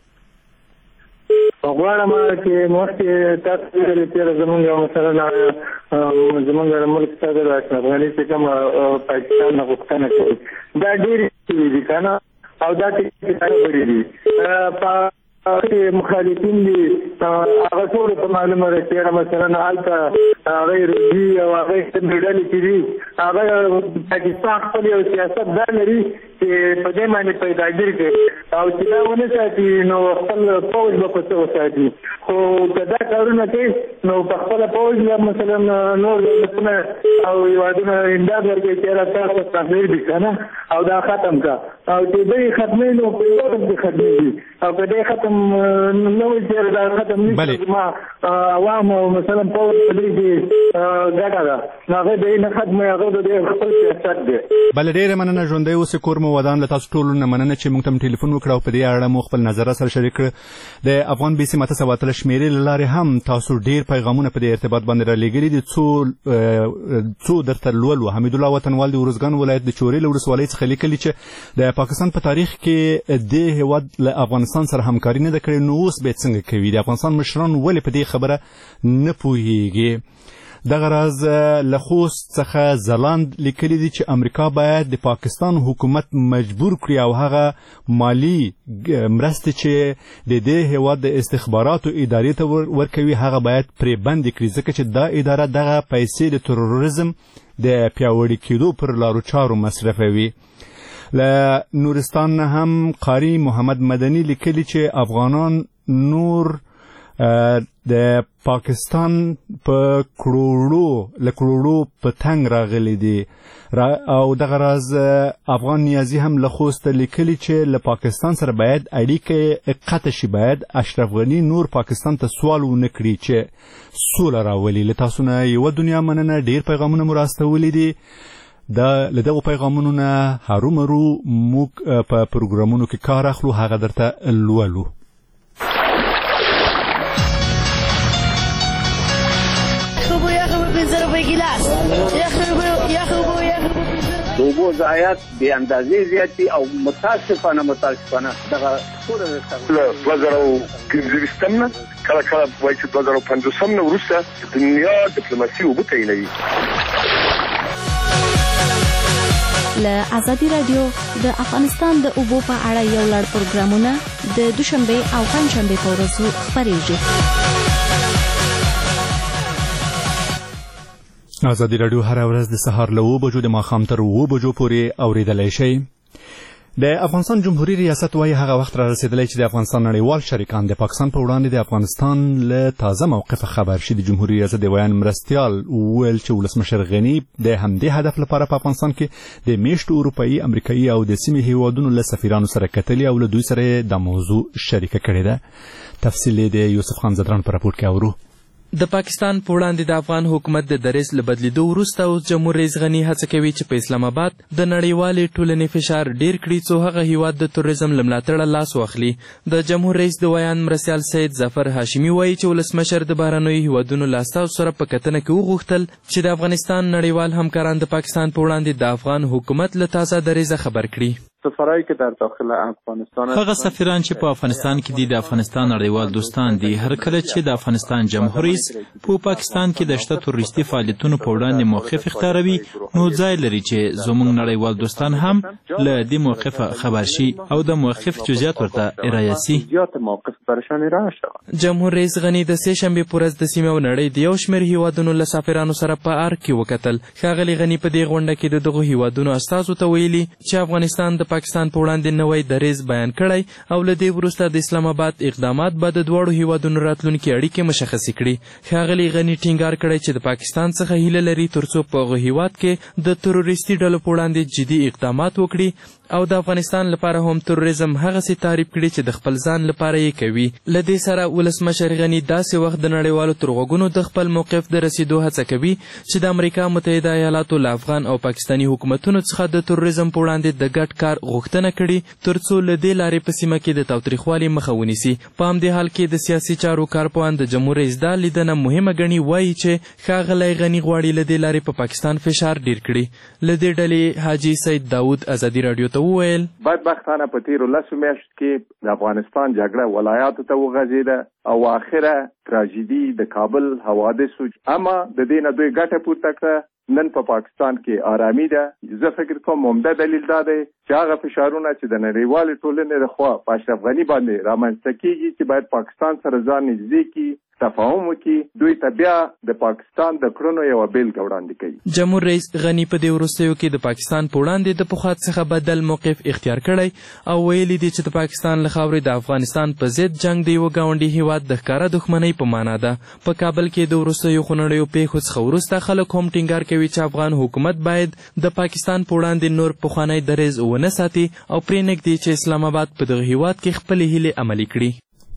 غواړم چې مخکې تاسو ویلي تېره زمونږ مثلا زمونږ د ملک صدر اشرف غني چې کوم پاکستان نه غوښتنه کوي دا ډېرې دي که نه او دا ټکې دي مخالفین دي هغه ټول په معلومه ده چې مثلا هلته هغه روزي او هغه ډلې چې دي هغه پاکستان خپل یو سیاست دا لري چې په دې باندې پیداګیر کوي او چې دا ونه ساتي نو خپل پوځ به په څه وساتي خو که دا کارونه کوي نو په خپله پوځ یا مثلا نور دولتونه او هېوادونه امداد ورکوي چې را تاسو تغییر دي که نه او دا ختم که او چې دوی ختموي نو په یو ډول کې ختمېږي او که دی ختم نه وي چې دا ختم نه شي ما عوام او مثلا پوځ په دې کې ګټه ده نو هغه دی نه ختموي هغه د دې خپل سیاست دی بله ډېره مننه ژوندی اوسئ کور مو ودان له تاسو ټولو نه مننه چې موږ ته ټلیفون وکړه او په دې اړه مو خپل نظر سره شریک کړ د افغان بي سي ماته سواتله شمېرې له لارې هم تاسو ډېر پیغامونه په دې ارتباط باندې رالیږلي دي څو درته لولو حمیدالله وطنوال د ارزګان ولایت د چورې له ولسوالۍ څخه لیکلي چې د پاکستان په تاریخ کې دې هېواد له افغانستان سره همکاري نه ده کړې نو اوس به یې څنګه کوي د افغانستان مشران ولې په دې خبره نه پوهېږي دغه راز له خوست څخه ځلاند لیکلي دي چې امریکا باید د پاکستان حکومت مجبور کړي او هغه مالی مرستې چې د دې هېواد د استخباراتو ادارې ته ورکوي هغه باید پرې بندې کړي ځکه چې دا اداره دغه پیسې د تروریزم د پیاوړي کېدو پر لارو چارو مصرفوي له نورستان هم قاری محمد مدني لیکلي چې افغانان نور د پاکستان په کروڑو په تنګ راغلي دي او دغه راز افغان نیازي هم له خوسته لیکلي چې له پاکستان سره باید اړیکې قطع شي باید اشرف غني نور پاکستان ته سوال ونه کړي چې سوله راولي له تاسو نه یوه دنیا مننه ډېر پیغامونه مو راستولي دي له دغو پیغامونو نه هرومرو موږ په پروګرامونو کې کار اخلو هغه درته لولو د اوبو ضایعات بې اندازې زیات دي او متاسفانه دغه ټوله له 2015 نه کله وایي چې 2050 نه وروسته د دنیا ډیپلوماسي اوبه تعینوي له ازادي رادیو د افغانستان د اوبو په اړه یو لړ پروګرامونه د دوشنبه او پنځشنبه په ورځو خپرېږي ازادي رادیو هر ورځ د سهار له 9 بجو د ماښام تر 9 بجو پورې اوریدلی شئ د افغانستان جمهوریت ریاست وايي هغه وخت را رسیدلی چې د افغانستان نړیوال شریکان د پاکستان په وړاندې د افغانستان له تازه موقفه خبر شي د جمهوریت ریاست د ویان مرستیال وویل چې ولسمشر غني د همدې هدف لپاره په افغانستان کې د میشتو اروپایي امریکایي او د سیمې هیوادونو له سفیرانو سره کتلي او له دوی سره د موضوع شریکه کړې ده تفصیل د یوسف خان زدران په راپور کې اورو د پاکستان په وړاندې د افغان حکومت د دریځ له بدلیدو وروسته اوس جمهور رئیس غني هڅه کوي چې په اسلام آباد د نړیوالې ټولنې فشار ډیر کړي څو هغه هیواد د توریزم له ملاتړه لاس واخلي د جمهور رئیس د ویان مرستیال سید ظفر هاشمي وایي چې ولسمشر د بهرنیو هیوادونو له استازو سره په کتنه کې وغوښتل چې د افغانستان نړیوال همکاران د پاکستان په وړاندې د افغان حکومت له تازه دریځه خبر کړي سفرایی که در داخل افغانستان هغه سفیران چې په افغانستان کې دي د افغانستان نړیوال دوستان دي هر کله چې د افغانستان جمهور رئیس په پاکستان کې د شته تروریستي فعالیتونو په وړاندې موقف اختیاروي نو ځای لري چې زموږ نړیوال دوستان هم له دې موقف خبر شي او د موقف جزئیات ورته ارائه سي. جمهور رئیس غنی د سه شنبه پر ورځ د سیمې او نړۍ د یو شمېر هیوادونو له سفیرانو سره په ارګ کې وکتل. ښاغلي غني په دې غونډه کې د دغو هیوادونو استازو ته ویلي چې افغانستان د پاکستان په وړاندې نوی دریځ بیان کړی او له دې وروسته د اسلام آباد اقدامات به د دواړو هیوادونو راتلونکي اړیکې مشخصې کړي. ښاغلي غني ټینګار کړی چې د پاکستان څخه هیله لري ترڅو په هغه هیواد کې د تروریستي ډلو په وړاندې جدي اقدامات وکړي او د افغانستان لپاره هم تروریزم هغسې تعریف کړي چې د خپل ځان لپاره یې کوي. له دې سره ولسمشر غني داسې وخت د نړیوالو تر غوږونو د خپل موقف د رسیدو هڅه کوي چې د امریکا متحده ایالاتو له افغان او پاکستاني حکومتونو څخه د تروریزم په وړاندې د ګډ کار غوښتنه کړي ترڅو له دې لارې په سیمه کې د تاوتریخوالي مخه ونیسي. په همدې حال کې د سیاسي چارو کارپوهان د جمهور رئیس دا لیدنه مهمه ګڼي، وایي چې ښاغلی غني غواړي له دې لارې په پاکستان فشار ډیر کړي. له دې ډلې حاجي سید داود ازادي راډیو ته وویل بدبختانه په تیرو 10 میاشتو کې د افغانستان جګړه ولایاتو ته وغځېده او اخره تراژیدي د کابل حوادثو، اما د دې نه دوی ګټه پورته کړه. نن په پاکستان کې آرامي ده. زه فکر کوم عمده دلیل دا دی چې هغه فشارونه چې د نړیوالې ټولنې لخوا په اشرف غني باندې رامنځته کېږي چې باید پاکستان سره ځان نږدې کړي، تفاهم وکړي، دوی ته بیا د پاکستان د کړنو یوه بیلګه وړاندې کوي. جمهور رئیس غني په دې وروستیو کې د پاکستان په وړاندې د پخوا څخه بدل موقف اختیار کړی او ویلي دي چې د پاکستان له خاورې د افغانستان په ضد جنګ د یوه ګاونډي هیواد د ښکاره دښمنۍ په معنا ده. په کابل کې د وروستیو خونړیو پیښو څخه وروسته خلک هم ټینګار کوي چې افغان حکومت باید د پاکستان په وړاندې نور پخوانی دریځ ونه ساتي او پرېنږدي چې اسلام آباد په دغه هیواد کې خپلې هیلې عملي کړي.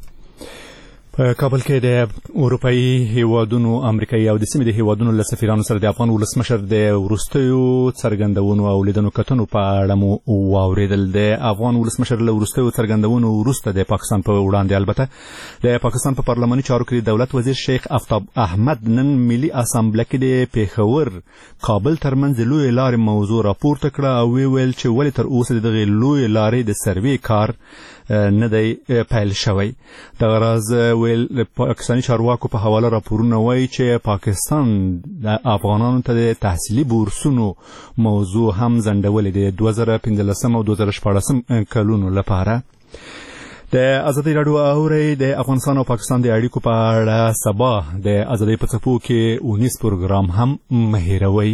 په کابل کې د اروپایي هیوادونو، امریکایي او د سیمې د هیوادونو له سفیرانو سره د افغان ولسمشر د وروستیو څرګندونو او لیدنو کتنو په اړه مو واورېدل. د افغان ولسمشر له وروستیو څرګندونو وروسته د پاکستان په وړاندې البته د پاکستان په پارلماني چارو کې د دولت وزیر شیخ آفتاب احمد نن ملي اسامبله کې د پیښور کابل ترمنځ لویې لارې موضوع راپورته کړه او ویل چې ولې تر اوسه دغه لویې لارې د سروې کار نه دی پیل شوی. دغه راز ویل پاکستاني چارواکو په حواله راپورونه وایي چې پاکستان د افغانانو ته د تحصیلي بورسونو موضوع هم ځنډولې ده 2015 او 2014 کلونو لپاره. د ازادي راډیو اوري د افغانستان او پاکستان د اړیکو په اړه سبا د ازادي په څپو کې 19 پروګرام هم مهیروي.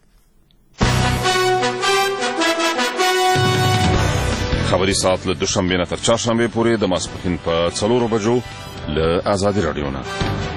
خبری ساعت له دوشنبه نه تر چهارشنبه پورې د ماسپښین په 4 بجو له ازادي راډیو نه.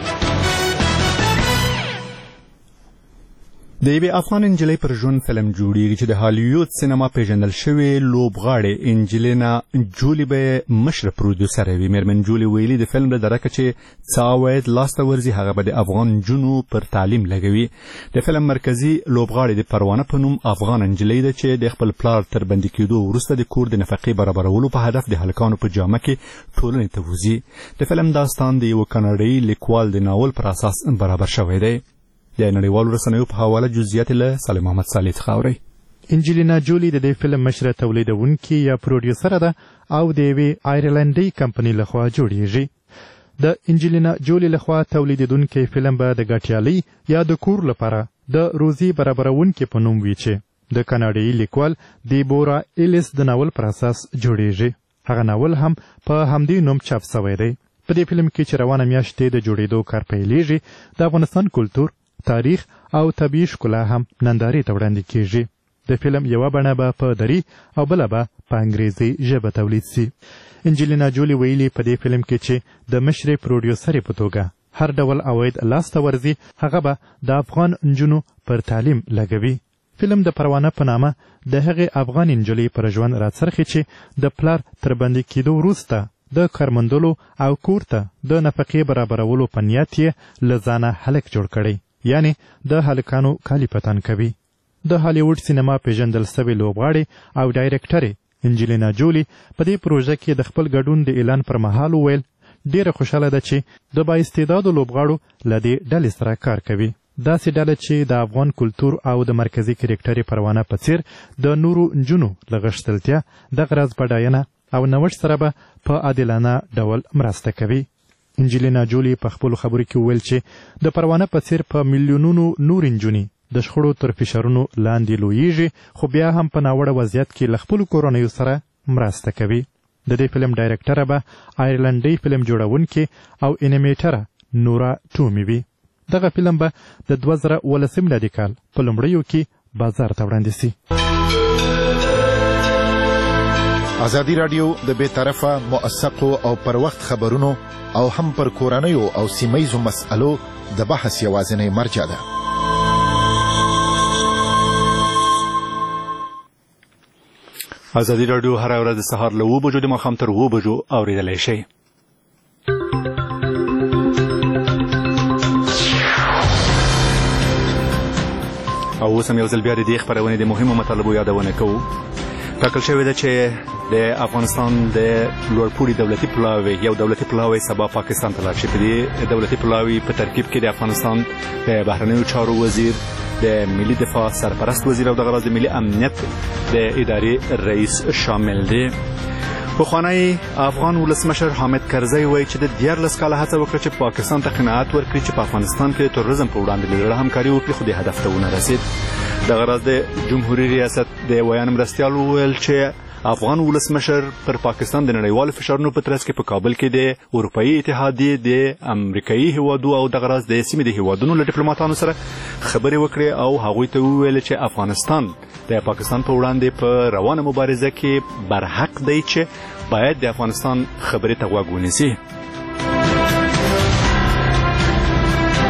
د یوې افغان انجلۍ پر ژوند فلم جوړیږي چې د هالیوډ سینما پیژندل شوې لوبغاړې انجلینا جولي به مشره پروډوسر وي. میرمن جولي ویلي د فلم له درکه چې څه عواید لاسته ورځي هغه به د افغان نجونو پر تعلیم لګوي. د فلم مرکزي لوبغاړې د پروانه په نوم افغان انجلۍ ده چې د خپل پلار تر بندي کېدو وروسته د کور د نفقې برابرولو په هدف د هلکانو په جامه کې ټولنې ته وځي. د فلم داستان د یو کاناډایي لیکوال د ناول پر اساس برابر شوی دی. د نړیوالو رسنیو په حواله جزئیات له سالم محمد صالح څخه اورئ. انجلینا جولي د دې فلم مشره تولیدونکې یا پروډیوسر ده او د یوې آیرلنډي کمپنۍ لخوا جوړیږي. د انجلینا جولي لخوا تولیدونکې فلم به د ګټیالۍ یا د کور لپاره د روزي برابرونکې په نوم وي چې د کاناډایي لیکوال دیبورا ایلیس د ناول پر اساس جوړیږي. هغه ناول هم په همدې نوم چاپ شوی دی. په دې فلم کې چې روانه میاشت د جوړېدو کار پیلېږي د افغانستان کلتور، تاریخ او طبیعي ښکلا هم نندارې ته وړاندې کیږي. د فلم یوه بڼه به په دري او بله به په انګریزي ژبه تولید سي. انجلینا جولي ویلي په دې فلم کې چې د مشرې پروډیوسرې په توګه هر ډول عواید لاسته ورځي هغه به د افغان نجونو پر تعلیم لګوي. فلم د پروانه په نامه د هغې افغان نجلۍ پر ژوند راڅرخي چې د پلار تر بندي کېدو وروسته د کارموندلو او کور ته د نفقې برابرولو په نیت یې له ځانه هلک جوړ کړی، یعنی د هلکانو کالي په تن کوي. د هالیوډ سینما پیژندل سوې لوبغاړې او ډایرکټرې انجلینا جولي په دې پروژه کې د خپل ګډون د اعلان پر مهال وویل ډیره خوشحاله ده چې د بااستعدادو لوبغاړو له دې ډلې سره کار کوي. داسې ډله چې د افغان کلتور او د مرکزي کرکټرې پروانه په څیر د نورو نجونو له غښتلتیا، دغه راز بډاینه او نوښت سره به په عادلانه ډول مرسته کوي. انجلینا جولي په خپلو خبرو کې وویل چې د پروانه په څیر په میلیونونو نور نجونې د شخړو تر فشارونو لاندې لویږي خو بیا هم په ناوړه وضعیت کې له خپلو کورنیو سره مرسته کوي. د دې فلم ډایرکټره به آیرلنډي فلم جوړونکې او انیمیټره نورا ټومي وي. دغه فلم به د 2019 میلادي کال په لومړیو کې بازار ته وړاندې سي. ازادي راډیو د بې طرفه موثقو او پر وخت خبرونو او هم پر کورنیو او سیمهیزو مسألو د بحث یوازینۍ مرجع ده. ازادي راډیو هر ورځ د سهار له 7 بجو د ماښام تر 7 بجو اورېدلی شئ. او اوس هم یو ځل بیا د دې خپرونې د مهمو مطالبو یادونه کوو. ټاکل شوې ده چې د افغانستان د لوړپوړي دولتي پلاوی یو دولتي پلاوی سبا پاکستان ته لاړ شي. په دې دولتي پلاوی په ترکیب کې د افغانستان د بهرنیو چارو وزیر، د ملي دفاع سرپرست وزیر او دغه راز د ملي امنیت د ادارې رئیس شامل دي. پخوانی افغان ولسمشر حامد کرزی وایي چې د 14 کاله هڅه وکړه چې پاکستان ته قناعت ورکړي چې په افغانستان کې د تروریزم په وړاندې له زړه همکاري وکړي، خو د هدف ته ونه رسید. دغه راز د جمهوریت ریاست د ویان مرستیال وویل چې افغان ولسمشر پر پاکستان د نړیوالو فشارونو په ترڅ کې په کابل کې د اروپایي اتحادیې د امریکایي هیوادو او دغه راز د سیمې د هیوادونو له ډیپلوماتانو سره خبرې وکړې او هغوی ته وویل چې افغانستان د پاکستان په وړاندې په روانه مبارزه کې برحق دی چې باید د افغانستان خبرې ته غوږ ونیسي.